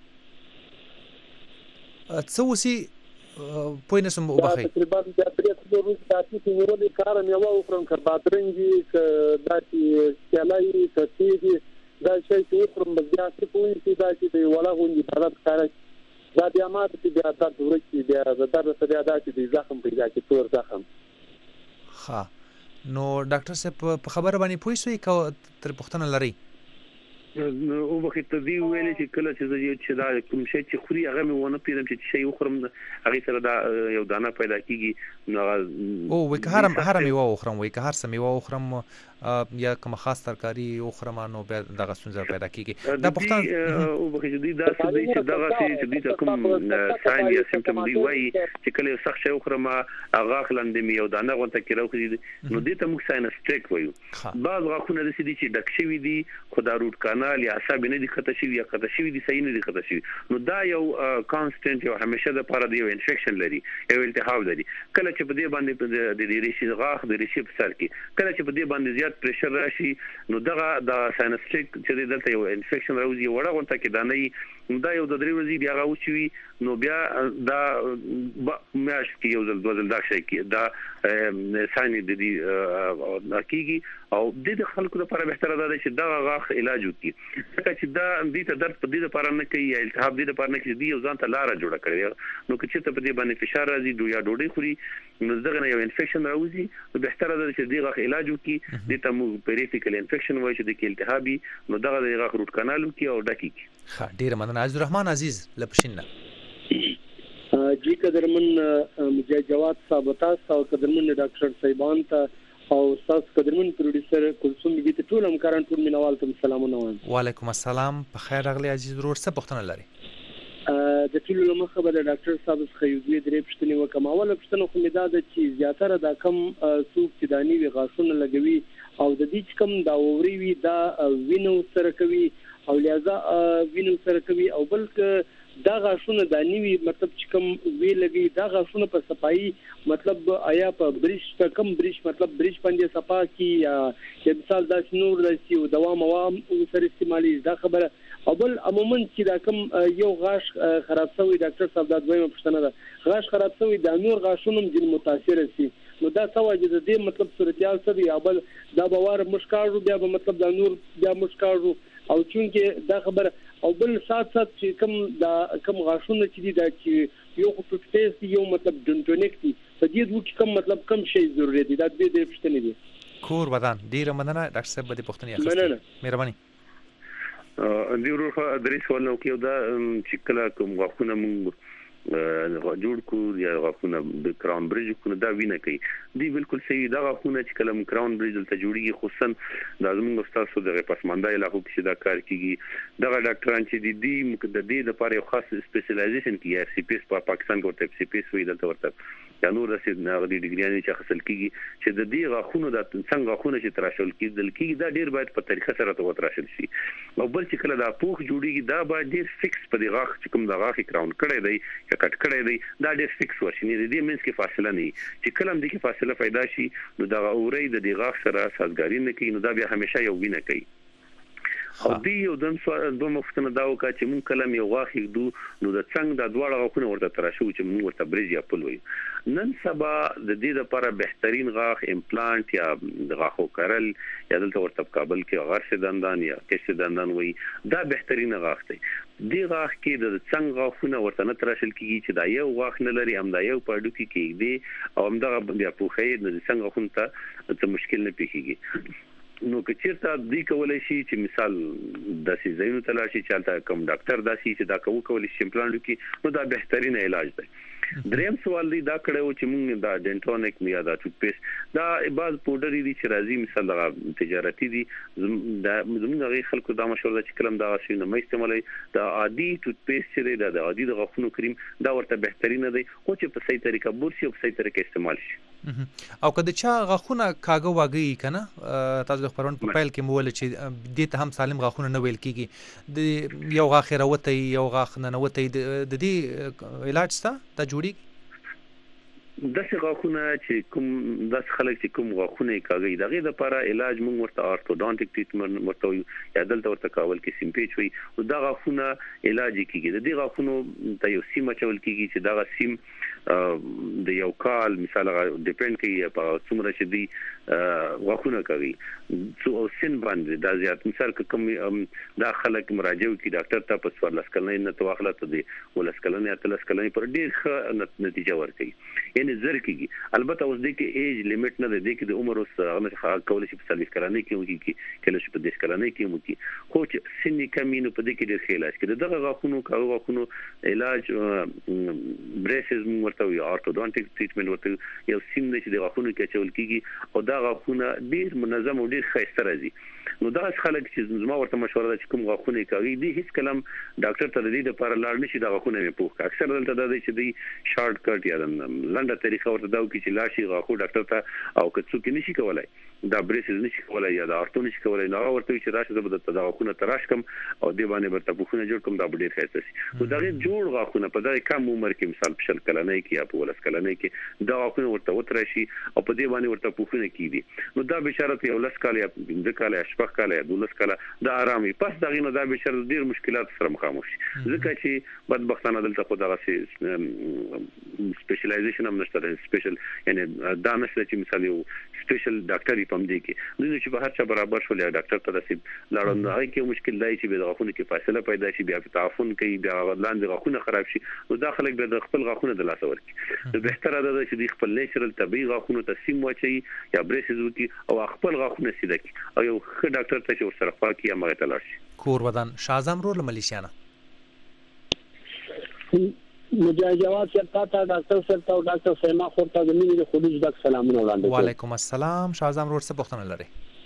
څه وسی پوی نسم وبخی تقریبا د درې څلور ورځې تاسو نیولې کار میوه وخورم که بادرنګي که داسې کیلای کتیږي دا شی چې وخورم بس بیا څه پوه نشي دا چې د ولا غونډې طرف کار دا بیا ماته چې بیا درد ورکړي بیا د درد څخه بیا دا چې د زخم پیدا کړي تور زخم. ښه نو ډاکټر صاحب په خبره باندې پوه شئ که تر پوښتنه لرئ؟ او وخت ته دی ویلې چې کله چې زه چې دا کوم شی چې خوري هغه مې ونه پیرم چې شی وخورم هغه سره دا یو دانه پیدا کیږي نو او وکه هرم هرم یو وخورم وکه هر سم یو وخورم یا کوم خاص ترکاری وخورم نو دغه ستونزه پیدا کیږي. دا پوښتنه او وخت دی دا چې دغه چې دی کوم ساين یا سیمټم دی وای چې کله سخت شی وخورم هغه خلند می یو دانه غونته کې راوخی نو دې ته موږ ساين سټریک وایو. بعض غاښونه د سې دي چې ډک شوی دي خدا روټ کانال یا اعصاب نه دي خطا شوی یا خطا شوی دي صحیح نه دي خطا شوی نو دا یو کانستنت یو همیشه د پاره دی یو انفیکشن لري یو التهاب لري. کله چې په دې باندې د ریشي غاښ د ریشي په سر کې کله چې په دې باندې زیات زیات پریشر راشي نو دغه د ساینسټیک چې دلته یو انفیکشن راوځي وړه غونټه کې دانه دا یو د درې ورځې بیا غوچوي نو بیا دا ماش کې یو ځل دوزل دا شي کې دا ساينې د دې حقيقي او د خلکو لپاره به تر دا چې دا غاخ علاج وکړي چې دا دې ته درد په دې لپاره نه کوي یا التهاب دې لپاره نه کوي دی یو ځان ته لار جوړه کړی نو چې ته په دې باندې فشار راځي دوی یا ډوډۍ خوري نو دغه یو انفیکشن راوځي نو به تر دا چې دې غاخ علاج وکړي د ته مو پیریفیکل انفیکشن وایي چې د کې التهابي نو دغه د غاخ روټ کانال وکړي او ډکی ښه ډیر مننه عزیز الرحمن عزیز لپشینه جی قدرمن مجاهد جواد صاحب تاسو او قدرمن ډاکټر صاحبان ته او تاسو قدرمن پروډوسر کلثوم بیبي ته ټول همکاران ټول مینوال ته سلامونه وایم. وعلیکم السلام په خیر راغلی عزیز ورور څه پوښتنه لري؟ د ټول لمخه به د ډاکټر صاحب څخه یو دوه درې پوښتنې وکم. اوله پوښتنه خو مې دا ده چې زیاتره دا کم څوک چې دانی وی غاښونه لګوي او د دې کم دا اوري وی دا وینو سره کوي او لہذا وینو سره کوي او بلکې دا غاښونه د نیوي مطلب چې کوم وی لګي دا غاښونه په صفائی مطلب آیا په بریش په کم بریش مطلب بریش باندې صفا کی یا مثال دا نور د سی دوا موام سره استعمالي دا خبره او بل عموما چې دا کم یو غاښ خراب شوی ډاکټر صاحب دا دویمه پوښتنه ده غاښ خراب شوی د نور غاښونو جن متاثر شي نو دا سواجه د دې مطلب صورتحال څه دی یا بل دا بوار مشکاړو بیا به مطلب دا نور بیا مشکاړو او چونکه دا خبر او بل سات سات چې کوم دا کوم غاښونه چې دي دا چې یو خو ټیسټ یو مطلب ډنټونیک دي په دې دوه کې کوم مطلب کم شی ضروري دي دا دې دې پښتنې دي کور ودان ډیر مننه ډاکټر صاحب دې پښتنې اخیسته مهرباني دی ورو درې سوال نو کې دا چې کله کوم غاښونه مونږ جوړ کو یا غاښونه د کراون بریج کو دا وینه کوي دی بالکل صحیح دا غاښونه چې کلم کراون بریج ته جوړیږي خصوصا د زموږ استادو د پسمانده علاقو کې دا کار کیږي دا ډاکټران چې دی دی د دې لپاره یو خاص سپیشلایزیشن کوي سی پی اس په پاکستان کې ورته سی پی اس وی دلته ورته یا نور د نغدي ډیګریانې چې حاصل کیږي چې د دې غاښونو د څنګه غاښونه چې تراشل کیدل کیږي دا ډیر باید په طریقه سره ته وتراشل شي او بل چې کله دا پوښ جوړیږي دا باید ډیر فکس په دې غاښ چې کوم د غاښ کراون کړی دی یا کټ کړی دی دا ډیر فکس ورشي نه دې مینس کې فاصله نه چې کله هم دې کې فاصله پیدا شي نو دا اوري د دې غاښ سره سازګاری نه کوي نو دا بیا همیشه یو وینه کوي او دی یو دم دوه مختنه دا وکړه چې مون کلم یو غاښ یو نو د څنګه د دواړه غاښونه ورته تراشو چې مون ورته بریج یا پل وي نن سبا د دې لپاره بهترین غاښ امپلانټ یا د غاښو کرل یا دلته ورته کابل کې غرش دندان یا کښ دندان وي دا بهترین غاښ دی دی غاښ کې د څنګه غاښونه ورته نه تراشل کیږي چې دا یو غاښ نه لري هم دا یو پړډو کې کېږي او هم دا بیا پوښي د څنګه غاښونه ته مشکل نه پیږي نو که چیرته دی کولای شي چې مثال د سیزینو تلاشي چالتہ کوم ډاکټر داسي چې دا کوو کولای شي امپلانټ وکړي نو دا بهترین علاج دی دریم سوال دی دا کړو چې موږ دا ډنټونیک یا دا ټوت پیسټ دا بعض پودر دي چې راځي مثال دا تجارتي دي دا زموږ خلکو دا مشوره ده چې کلم دا شي نه مې استعمالي دا عادي ټوت پیسټ چې دی دا عادي د غاښونو کریم دا ورته بهترین دی خو چې په صحیح طریقه بورسي او په صحیح طریقه استعمال شي او کله چې غاښونه کاغه واګي کنه تاسو خبرون په پیل کې مول چې دې ته هم سالم غاښونه نه ویل کیږي د یو غاښ راوته یو غاښ نه نوته د دې علاج څه ته جوړي داسې غاښونه چې کوم داس خلک چې کوم غاښونه کاږي دغه لپاره علاج موږ ورته ارتودونټیک ټریټمنټ ورته یا دلته ورته کاول کې سیمپیچ وي او دا غاښونه علاج کیږي د دې غاښونو ته یو سیم چول کیږي چې دا سیم د یو کال مثال ډیپند کوي په څومره چې دی غاښونه کوي څو سن باندې دا زیات مثال کوم دا خلک مراجعه کوي ډاکټر ته په څوار لاس کلنې نه توخله ته دی ولس کلنې اتلس کلنې پر ډیر ښه نتیجه ورکړي یعنی زر کیږي البته اوس د کې ایج لیمټ نه دی کې د عمر اوس هغه کول شي په څلويخ کلنې کې وږي کې کله شي په دېش کلنې کې وږي خو چې سن کمینو په دې کې ډیر ښه علاج کوي دغه غاښونو کاغه غاښونو علاج بریسز ورته یو ارتودونټیک ټریټمنټ ورته یو سیم نشي د غاښونو کې چول کیږي او دا غاښونه ډیر منظم او ډیر ښایسته راځي نو دا خلک چې زما ورته مشوره ده چې کوم غاښونه کوي دي هیڅ کلم ډاکټر ته د دې لپاره لاړ نشي دا غاښونه نه پوښ اکثر دلته دا چې دی شارټ کټ یا لنډه طریقه ورته دا کوي چې لاشي غاښو ډاکټر ته او که څوک نشي کولای دا بریسز نشي کولای یا دا ارتو نشي کولای نو ورته چې راشه د تداوخونه تراش کم او دی باندې ورته بخونه جوړ کوم دا ډیر خاصه شي نو دا جوړ غاخونه په دای کم عمر کې مثال په شل کلنۍ کې یا په ولس کلنۍ کې دا غاخونه ورته وتر شي او په دی باندې ورته بخونه کیږي نو دا بشارت یو لس کال یا د کال یا شپږ کال یا دولس کال دا آرامي پس دا غینه دا بشارت ډیر مشکلات سره مخامخ شي ځکه چې بدبختانه دلته خو دا سپیشلایزیشن هم نشته سپیشل یعنی دا نشته چې مثال یو سپیشل ډاکټر پم دی کې نو چې به هر چا برابر شول یا ډاکټر ته رسید لاړو نو هغه کې مشکل دی چې به غاخونه کې فاصله پیدا شي بیا تعفن کوي بیا لاندې غاخونه خراب شي نو دا خلک به د خپل غاخونه د لاس ورکړي نو بهتره ده چې د خپل نېچرل طبي غاخونه تسیم واچي یا بریسز وکي او خپل غاخونه سیده کی او یو ښه ډاکټر ته چې ورسره پاکي یا مغه تلاش شي کور ودان شازم رول ملیشیانه مجاهد جواد صاحب ته ډاکټر صاحب ته ډاکټر سیما خور ته د مینې خروج ډاک سلامونه وړاندې وعلیکم السلام شازم روډ څه پوښتنه لري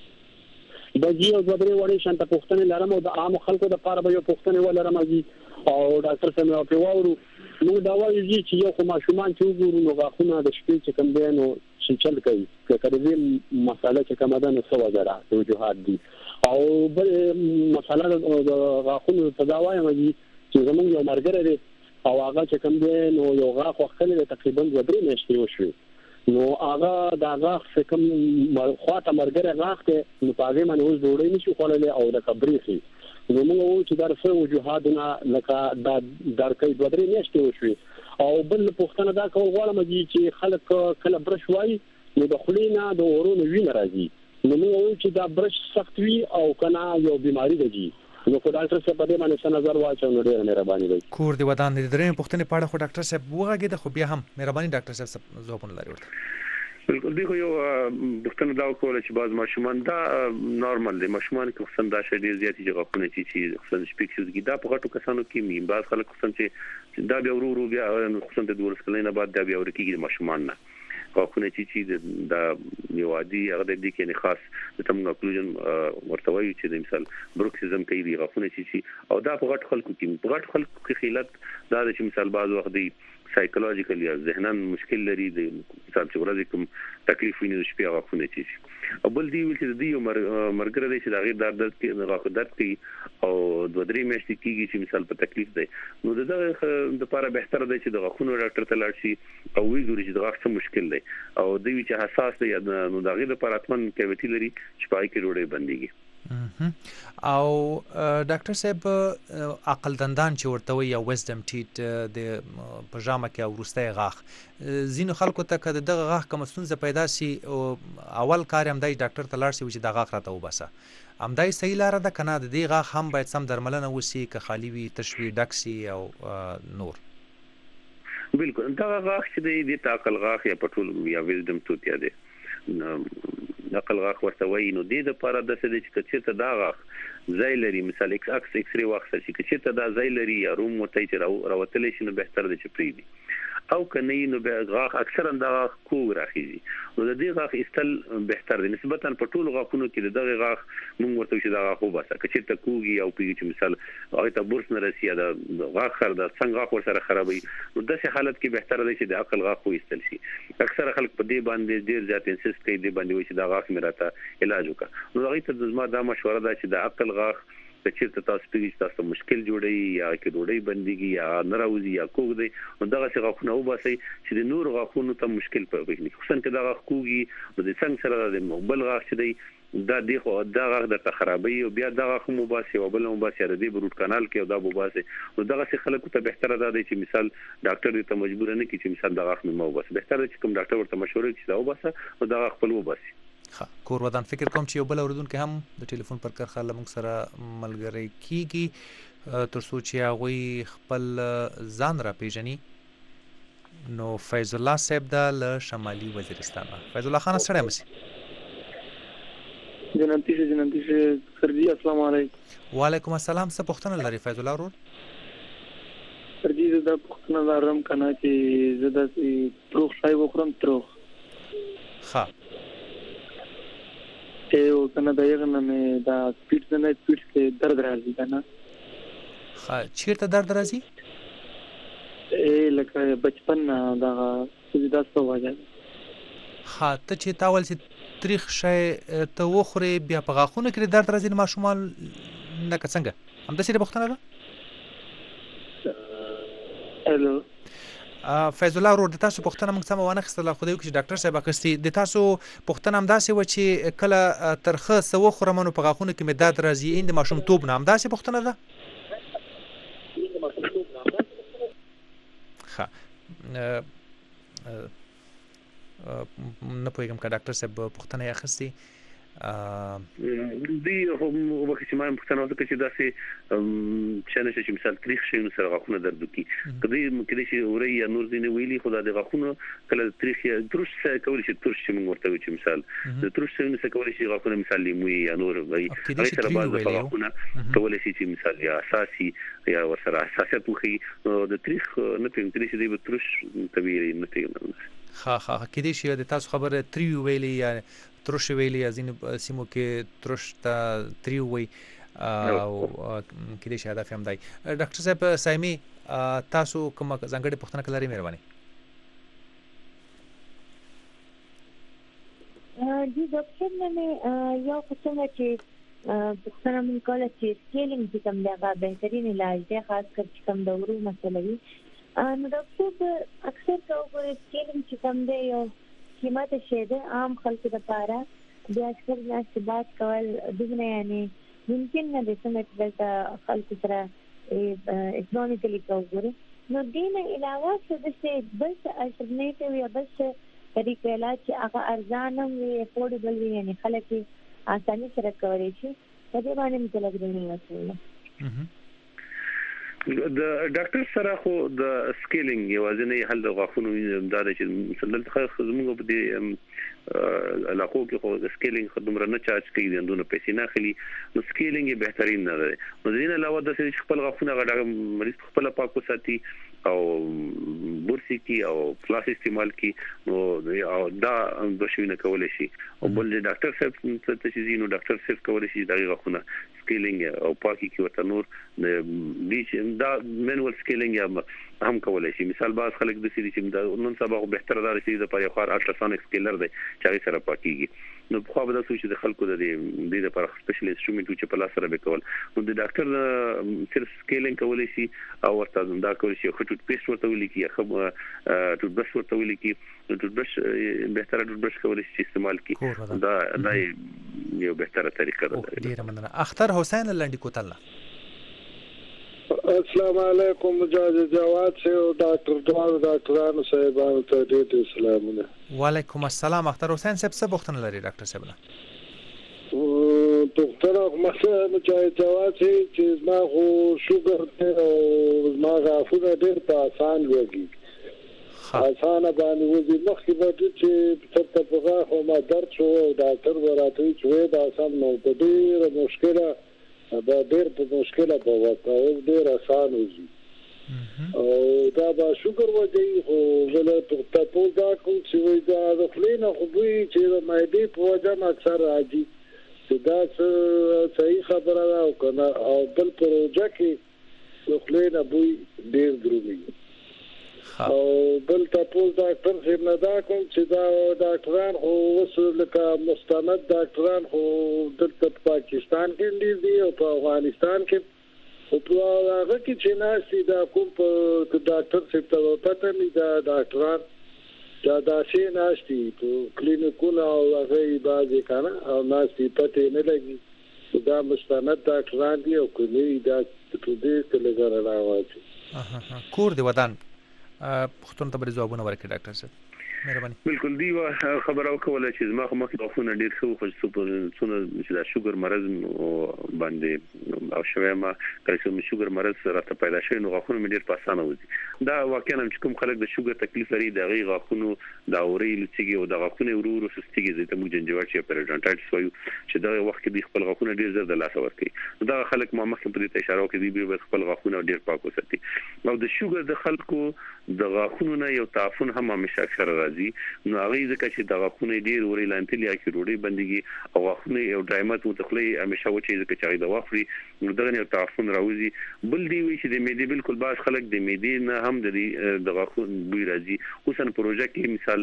د جیو د درې وړي شانته پوښتنه لرم او د عام خلکو د لپاره به یو پوښتنه ولرم او ډاکټر سیما په وورو نو دا وایي چې یو کوم شومان چې وګورو نو غاښونه د شپې چې کوم دی نو چې چل کوي که کړي مساله چې کوم ده نو څه وجره د وجوهات دي او بل مساله د غاښونو تداوی مې چې زمونږ یو مرګره دی او هغه چې کوم دی نو یو غاښ وختلې تقریبا دوه درې میاشتې وشوي نو هغه دا غاښ چې کوم خواته مرګره غاښ دی نو په هغې باندې اوس ډوډۍ نشي خوړلی او لکه برېښي نو موږ وایو چې دا څه وجوهاتونه لکه دا درکې دوه درې میاشتې وشوي او بل پوښتنه دا کول غواړم چې خلک کله برش وایي نو د خولې نه د اورونو وینه راځي نو موږ وایو چې دا برش سخت وي او کنه یو بیماری ده نو کو ډاکټر صاحب په دې باندې څه نظر واچو نو ډېر مهرباني وي کور دی ودان د درې پوښتنې پاړه خو ډاکټر صاحب وغږید خو بیا هم مهرباني ډاکټر صاحب ځوابونه لري ورته بالکل دی خو یو پوښتنه دا وکړه چې باز ماشومان دا نارمل دي ماشومان کې خصن دا شې ډېر زیات چې غوښنه چې چې خصن سپیکسز کې دا په غټو کسانو کې می باز خلک خصن چې دا بیا ورو ورو بیا خصن د دولس کلینه بعد دا بیا ورکیږي ماشومان نه غاښونه چې چې د یو عادي هغه د دې کې نه خاص د تم کنکلوژن ورتوي چې د مثال بروکسیزم کوي دی غاښونه چې او دا په غټ خلکو کې په غټ خلکو کې خلت دا چې مثال بعض وخت دی سایکولوژیکل یا ذهنن مشکل لري د مثال چې ورځ کوم تکلیف ویني د شپې غاښونه چې او بل دی چې د دې مرګره دی چې دا غیر درد کې غاښ درد کوي او دوه درې میاشتې کېږي چې مثال په تکلیف دی نو دغه د لپاره بهتره دی چې د غاښونو ډاکټر ته لاړ شي او وګوري چې د غاښ څه مشکل دی او دوی چې حساس دی نو دا غیر لپاره اتمن کیویټی لري چې پای کې روړې بنديږي او ډاکټر صاحب عقل دندان چې ورته وي یا ویزډم ټیټ د پجامه کې ورسته غاښ زینو خلکو ته کده دغه غاښ کوم ستونزه پیدا شي او اول کار هم دای ډاکټر ته لاړ شي چې د غاښ راته وباسه هم دای صحیح لار ده کنه د دې غاښ هم باید سم درملنه وسی که خالی وي تشوی ډکسي او نور بالکل دا غاښ چې د عقل غاښ یا پټول یا ویزډم ټوټ یا دی نقل غاښ ورته وایي نو د دې لپاره د څه چې چې دا غاښ ځای لري مثال ایکس اکس ایکس ری واخل شي چې دا ځای لري یا روم متای چې راوتلی شي نو بهتر دی چې پریدي او کنه نو غاښ اکثرا دا غاښ کوږ راخیږي نو د دې غاښ استل بهتر دی نسبتا په ټولو غاښونو کې دغه غاښ موږ ورته چې دا غاښ وباسه چې ته کوږي او پیږي چې مثال هغه ته برس نه رسي دا غاښ خر دا څنګه غاښ ورسره خرابوي نو داسې حالت کې بهتر دی چې د عقل غاښ وایستل شي اکثر خلک په دې باندې ډیر زیات انسست کوي دې باندې وایي چې دا غاښ مې راته علاج وکړه نو هغه ته زما دا مشوره ده چې د عقل غاښ چې تاسو پیږي تاسو مشکل جوړي یا کې ډوډۍ بنديږي یا ناراضي یا کوګ دی نو دغه څه غاښونه وباسي چې د نور غاښونو ته مشکل پیږي خصوصا کې دا غاښ کوږي نو د څنګه سره د موبایل غاښ چې دی دا دی خو دا غاښ د خرابي او بیا دا غاښ مباسي او بل مباسي د دې بروت کانال کې او دا مباسي نو دغه څه خلکو ته بهتره ده چې مثال ډاکټر دې ته مجبور نه کی چې مثال دا غاښ مې مباسي بهتره چې کوم ډاکټر ورته مشوره کوي چې دا وباسه او دا غاښ خپل وباسي ها کور ودان فکر کوم چې یو بل اوردونکو هم د ټلیفون پر کرخه لمغ سره ملګری کیږي تر څو چې هغه خپل ځان را پیژني نو فیض الله صاحب د شمالي وزیرستان فیض الله خان سره مسی جنانتی شه جنانتی شه سرجی السلام علیکم وعلیکم السلام څه پوښتنه لري فیض الله ورور سرجی زدا پوښتنه لرم کنه چې زدا تروخ شای وخورم تروخ ها او کنه دا یې نه دا پیټ نه پیټ کې درد راځي کنه ها چیرته درد راځي ا لکه بچپن دا چې دا څه وایي ها ته چې تاول چې تریخ شی ته وخورې بیا په غاښونو کې درد راځي نو ماشومان لکه څنګه همداسې د پوښتنه ده الو فیض الله ورور د تاسو پوښتنه موږ سم وانه خستله خو دې چې ډاکټر صاحب اخستي د تاسو پوښتنه همداسې و چې کله ترخه څه وخورم نو په غاښونو کې مې درد راځي این د ماشومتوب نه همداسې پوښتنه ده ښه نه پوهېږم که ډاکټر صاحب پوښتنه یې اخیستې دی هم وخت چې ما پوښتنه وکړه چې داسې چې نه چې مثال تاریخ شي نو سره غاښونه درد کوي کله کله چې اوري یا نور دینه ویلي خدای د غاښونو کله تاریخ ترش کول شي ترش چې موږ ورته چې مثال د ترش نو څه کول شي غاښونه مثال لیموي یا نور وي هغه سره بعض غاښونه کول شي چې مثال یا اساسي یا ورسره حساسیت وخی د تاریخ نه پېم کله چې د ترش طبيعي نه پېم ها ها کله چې د تاسو خبره تریو ویلي یا ترش ویلي ازین سیمو کې ترش تا تریو وی او کله چې هدف هم دی ډاکټر صاحب سایمي تاسو کوم ځانګړي پوښتنه کولای مهرباني جی ډاکټر نه یو پوښتنه چې پوښتنه مې کوله چې سکیلینګ چې کوم دی هغه بهترین علاج دی خاص کر چې کوم د ورو مسله وي نو ډاکټر اکثر کوو سکیلینګ چې کوم دی یو قیمت شي د عام خلکو لپاره بیا اکثر ناس بات کول دغه یعنی ممکن نه د سمت د خلکو سره اکونومیکلی کوو نو دین علاوه څه د بس الټرنیټیو یا بس طریقې علاج چې هغه ارزانه وي افورډیبل وي یعنی خلک آساني سره کولی شي په دې باندې موږ لګرنی وسوله د ډاکټر سره خو د سکیلینګ یوازینی حل د غاښونو دا چې مثلا خدمت په دې علاقو کې خو د سکیلینګ خدمت نه چارج کوي د اندونو پیسې نه خلی نو سکیلینګ بهترین نه ده نو دین علاوه د خپل غاښونه غړ مریض خپل پاکو ساتي او برسي کی او فلاس استعمال کی نو دا د شوینه کولای شي او بل ډاکټر صاحب ته چې نو ډاکټر صاحب کولای شي دا غاښونه سکیلینګ او پاکي کی ورته نور د دا مینوال سکیلینګ هم کولای شي مثال باز خلک د سړي چې نن سبا به تر دا شي د پاره خار الټراسونیک سکیلر دی چې سره پاکيږي نو په خو به تاسو چې د خلکو د دې لپاره سپیشل انسټرومنت چې په لاس سره به کول نو د ډاکټر صرف سکیلینګ کولای شي او ورته دا کولای شي خو ټوت پیسټ ورته ولیکي یا خو ټوت برش ورته ولیکي ټوت برش به تر ټوت برش کولای شي استعمال کی دا دا یو به تر طریقه ده ډیره مننه اختر حسین لنډی کوتل السلام علیکم مجاز جواد سے ډاکټر دوار ډاکټرانو صاحبانو ته ډېر سلامونه وعلیکم السلام اختر حسین صاحب څه پوښتنه لري ډاکټر صاحب نه ډاکټر مخه مجاز جواد چې ما خو شوګر او ما غافونه ډېر په آسان وږي آسان باندې وږي مخکې به چې څه په غاښو ما درد شو ډاکټر ورته چې دا آسان نو په ډېر مشکله دا ډېر په مشکله په وخت او ډېر آسان وي او دا به شکر وځي خو ولې ته په دا کوم چې دا د خلینو خو به چې ما دې په وجه اکثر راځي دا صحیح خبره ده او کنه او بل پروژه کې د خلینو به ډېر درومي او بل تاسو ډاکټر صاحب نه دا کوم چې دا ډاکټران خو وسو لکه مستند ډاکټران خو د پاکستان کې دي او په افغانستان کې او په هغه کې چې ناسي دا کوم په ډاکټر صاحب ته پته نه دا ډاکټران دا داسې ناشتي په کلینیکونو او هغه بعضی کنه او ناسي پته نه لګي دا مستند ډاکټران دي او کومې دا په دې کې لګره راوځي اها کور دی ودان پښتون ته به ځوابونه ورکړي ډاکټر صاحب مهرباني بالکل دی خبر او کوله چې ما خو مخکې غوښنه ډیر ښه خو څونه چې دا شوګر مرض باندې او شوه ما کله چې شوګر مرض سره پیدا شوی نو غوښنه مې ډیر په اسانه وځي دا واقعا چې کوم خلک د شوګر تکلیف لري د غي غوښنو دا اوري لڅګي او د غوښنه ورو ورو سستګي زیته موږ جنجوال چې پرېډنټایټس وایو چې دا وخت کې د خپل غوښنه ډیر زر د لاس ورکړي دا خلک ما مخکې په دې اشاره وکړي دی به خپل غوښنه ډیر پاک وساتي او د شوګر د خلکو د غوښنو نه یو تعفن هم همیشه اکثر راځي نو هغه ځکه چې د غوښنه ډیر ورې لانتلیا کې روړي بندګي او غوښنه یو ډایمت متخلي همیشه و چې ځکه چې د وافري نو دغه یو تعفن راوځي بل دی وی چې د معدې بالکل باز خلک د معدې نه هم د د غوښنه بوی راځي اوسن پروژه کې مثال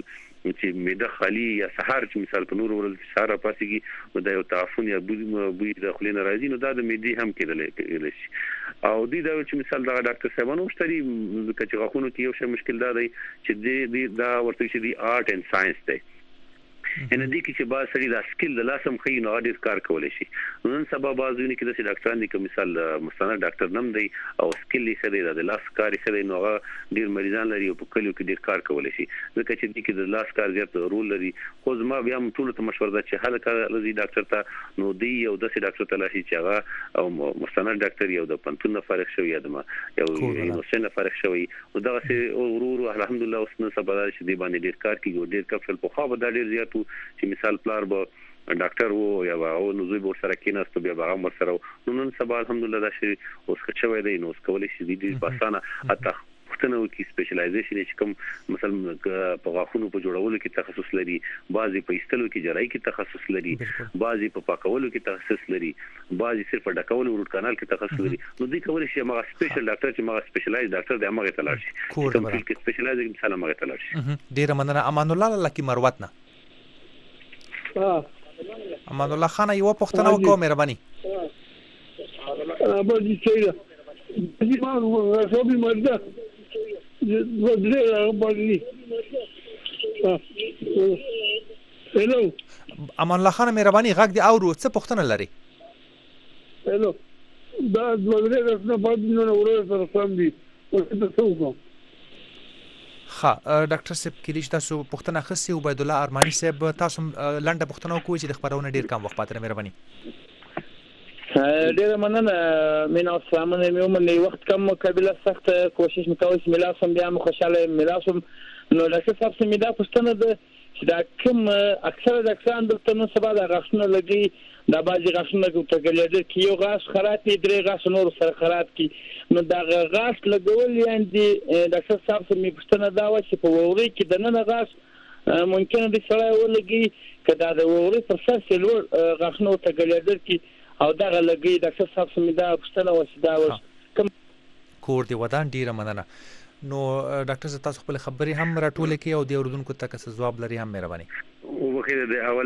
چې معده خالی یا سحر چې مثال په نور ورځ سحر پاسيږي نو دا یو تعفن یا بوی د خلین راځي نو دا د معدې هم کېدل شي او دې دا چې مثال دا ډاکټر صاحبانو مشتري چې غاښونو کې یو شی مشکل دا دی چې دې دا ورته چې دی آرټ اند ساينس دی ان دې کې چې با سړي دا سکل د لاسم خې نو اډیر کار کولای شي نن سبا بازونه کې د ډاکټرانو دي کوم مثال مستند ډاکټر نم دی او سکل یې خدای د لاس کار خدای نو ډیر مریضان لري او په کلیو کې ډیر کار کولای شي ځکه چې دې کې د لاس کار زیات رول لري خو زما بیا هم ټول ته مشوره ده چې هله کار لري ډاکټر ته نو دی یو د ډاکټر ته لاشي چې هغه او مستند ډاکټر یو د پنځون فارغ شوی یا د یو یو سنه فارغ شوی او دا سه ورور الحمدلله اوس نن سبا چې دی باندې ډیر کار کوي ډیر کفل په خو به ډیر زیات چې مثال پلار به ډاکټر وو یا او نو زوی ور سره کېناست بیا به هم سره نو نن سبا الحمدلله دا شي اوس ښه دی نو اوس کولای شي دې په اسانه اته پښتنو کې سپیشلایزیشن چې کوم مثلا په غاښونو په جوړولو کې تخصص لري بعضي په ایستلو کې جراحي کې تخصص لري بعضي په پاکولو کې تخصص لري بعضي صرف ډکولو روټ کانال کې تخصص لري نو دې کولای شي هغه سپیشل ډاکټر چې هغه سپیشلایز ډاکټر دی هغه ته لاړ شي کوم کې سپیشلایز مثلا هغه ته لاړ شي ډیر مننه امان الله لکی مروت نه امان الله خان یو پښتنه وکړه مهرباني ابا دې څه دې ما نو به مرده ودرې باندې هلو امان الله خان مهرباني غږ دی اورو څه پښتنه لري هلو دا ودرې رسنه باندې نو ورته سره سم دي او څه څه ها ډاکټر صاحب کلیش تاسو پښتنه خسي عبید الله ارمانی صاحب تاسو لنډه پښتنه کوی چې د خبرونه ډیر کم وخت پاتره مهرباني ډیر مننه مینا السلام علیکم نو وخت کم مقابله سخت کوشش وکاو چې ملاسم بیا خوشاله ملاسم نو ډاکټر صاحب سمې دا پښتنه ده چې دا کوم اکثره د اکسان د تنو سبا د غاښونو لګي دا باجی غاښونه ته ګلېدل کې یو غاښ خراب دي درې غاښ نور سره خراب کی نو دا غاښ لګول یاندي ډاکټر صاحب سمې پښتنه دا و چې په ووري کې د نن غاښ ممکن د سړی ولګي کدا د ووري پر سر سلور غاښونو ته ګلېدل کې او دا لګي ډاکټر صاحب سمې دا پښتنه وسدا و کوم کور دی ودان ډیره مننه نو ډاکټر زه تاسو خپل خبري هم راټول کړئ او د اوردونکو ته که ځواب لري هم مهرباني وبخیر د اول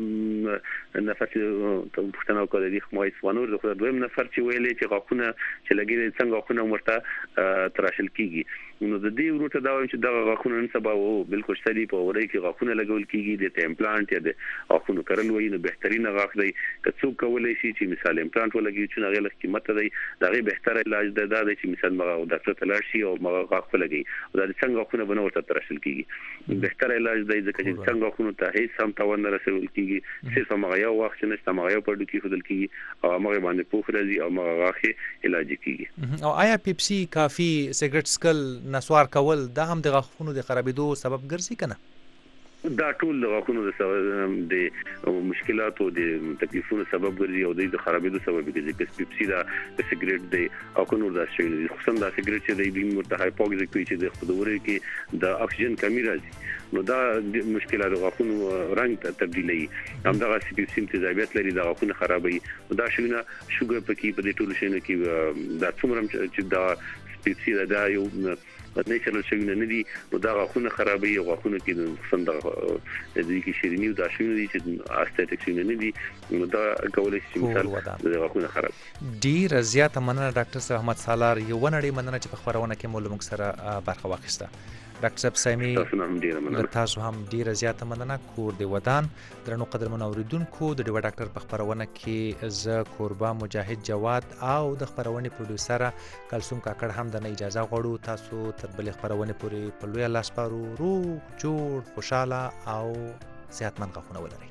نفر چې پښتنه وکړه د خمای سوانور د دویم نفر چې ویلې چې غاښونه چې لګي څنګه غاښونه مرته تراشل کیږي نو د دې وروته دا وایم چې دا غاښونه نن سبا وو بالکل سړي په وری کې غاښونه لګول کیږي د امپلانټ یا د غاښونو کارل وایي نو بهترینه غاښ دی که څوک کولای شي چې مثال امپلانټ ولګي چې هغه لږ قیمت دی دا غي بهتره علاج ده دا چې مثال مغه ډاکټر ته لاړ شي او مغه غاښ ولګي دا څنګه غاښونه بنو ورته تراشل کیږي بهتره علاج دی ځکه چې څنګه غاښونه ته هیڅ هم تاوان نه رسول کیږي صرف مغه یو وخت نشته مغه یو پړډو کې خدل کیږي او مغه باندې پوخ راځي او مغه غاښ علاج کیږي او آیا پیپسي کافي سیګریټ سکل نسوار کول دا هم د غاښونو د خرابېدو سبب ګرځي کنه دا ټول د غاښونو د مشکلاتو د تکلیفونو سبب ګرځي او د خرابېدو سبب ګرځي چې پیپسي دا سیګریټ دی او کنور دا شی دی خصوصا دا سیګریټ چې د بیم مرته هایپوکسیک وي چې د خودوري کې د اکسیجن کمی راځي نو دا مشکلات د غاښونو رنګ تبدیلي هم دا پیپسي تیزابیت لري د غاښونو خرابوي دا شونه شوګر پکې په دې ټول شینو کې دا څومره چې دا پیپسي دا یو نېچرل شي نه دي نو دا غاښونه خرابوي او غاښونه کې د خصوصا د دې کې شیرینی او دا شونه دي چې استاتیک شي نه دي نو دا کولای شي مثال د غاښونه خراب ډیر زیاته مننه ډاکټر صاحب احمد سالار یو نړۍ مننه چې په خبرونه کې مو لمک سره برخه واخیسته ډاکټر صاحب سامي تاسو هم ډیر زیاته مننه کور دی ودان درنو قدرمن اوریدونکو د ډیو ډاکټر په خبرونه کې ز قربا مجاهد جواد او د خبرونه پروډوسر کلثوم کاکړ هم د اجازه غواړو تاسو تر بل خبرونه پوری په لوی لاس پارو روغ جوړ خوشاله او صحتمند غوښنه ولرئ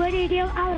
ریډیو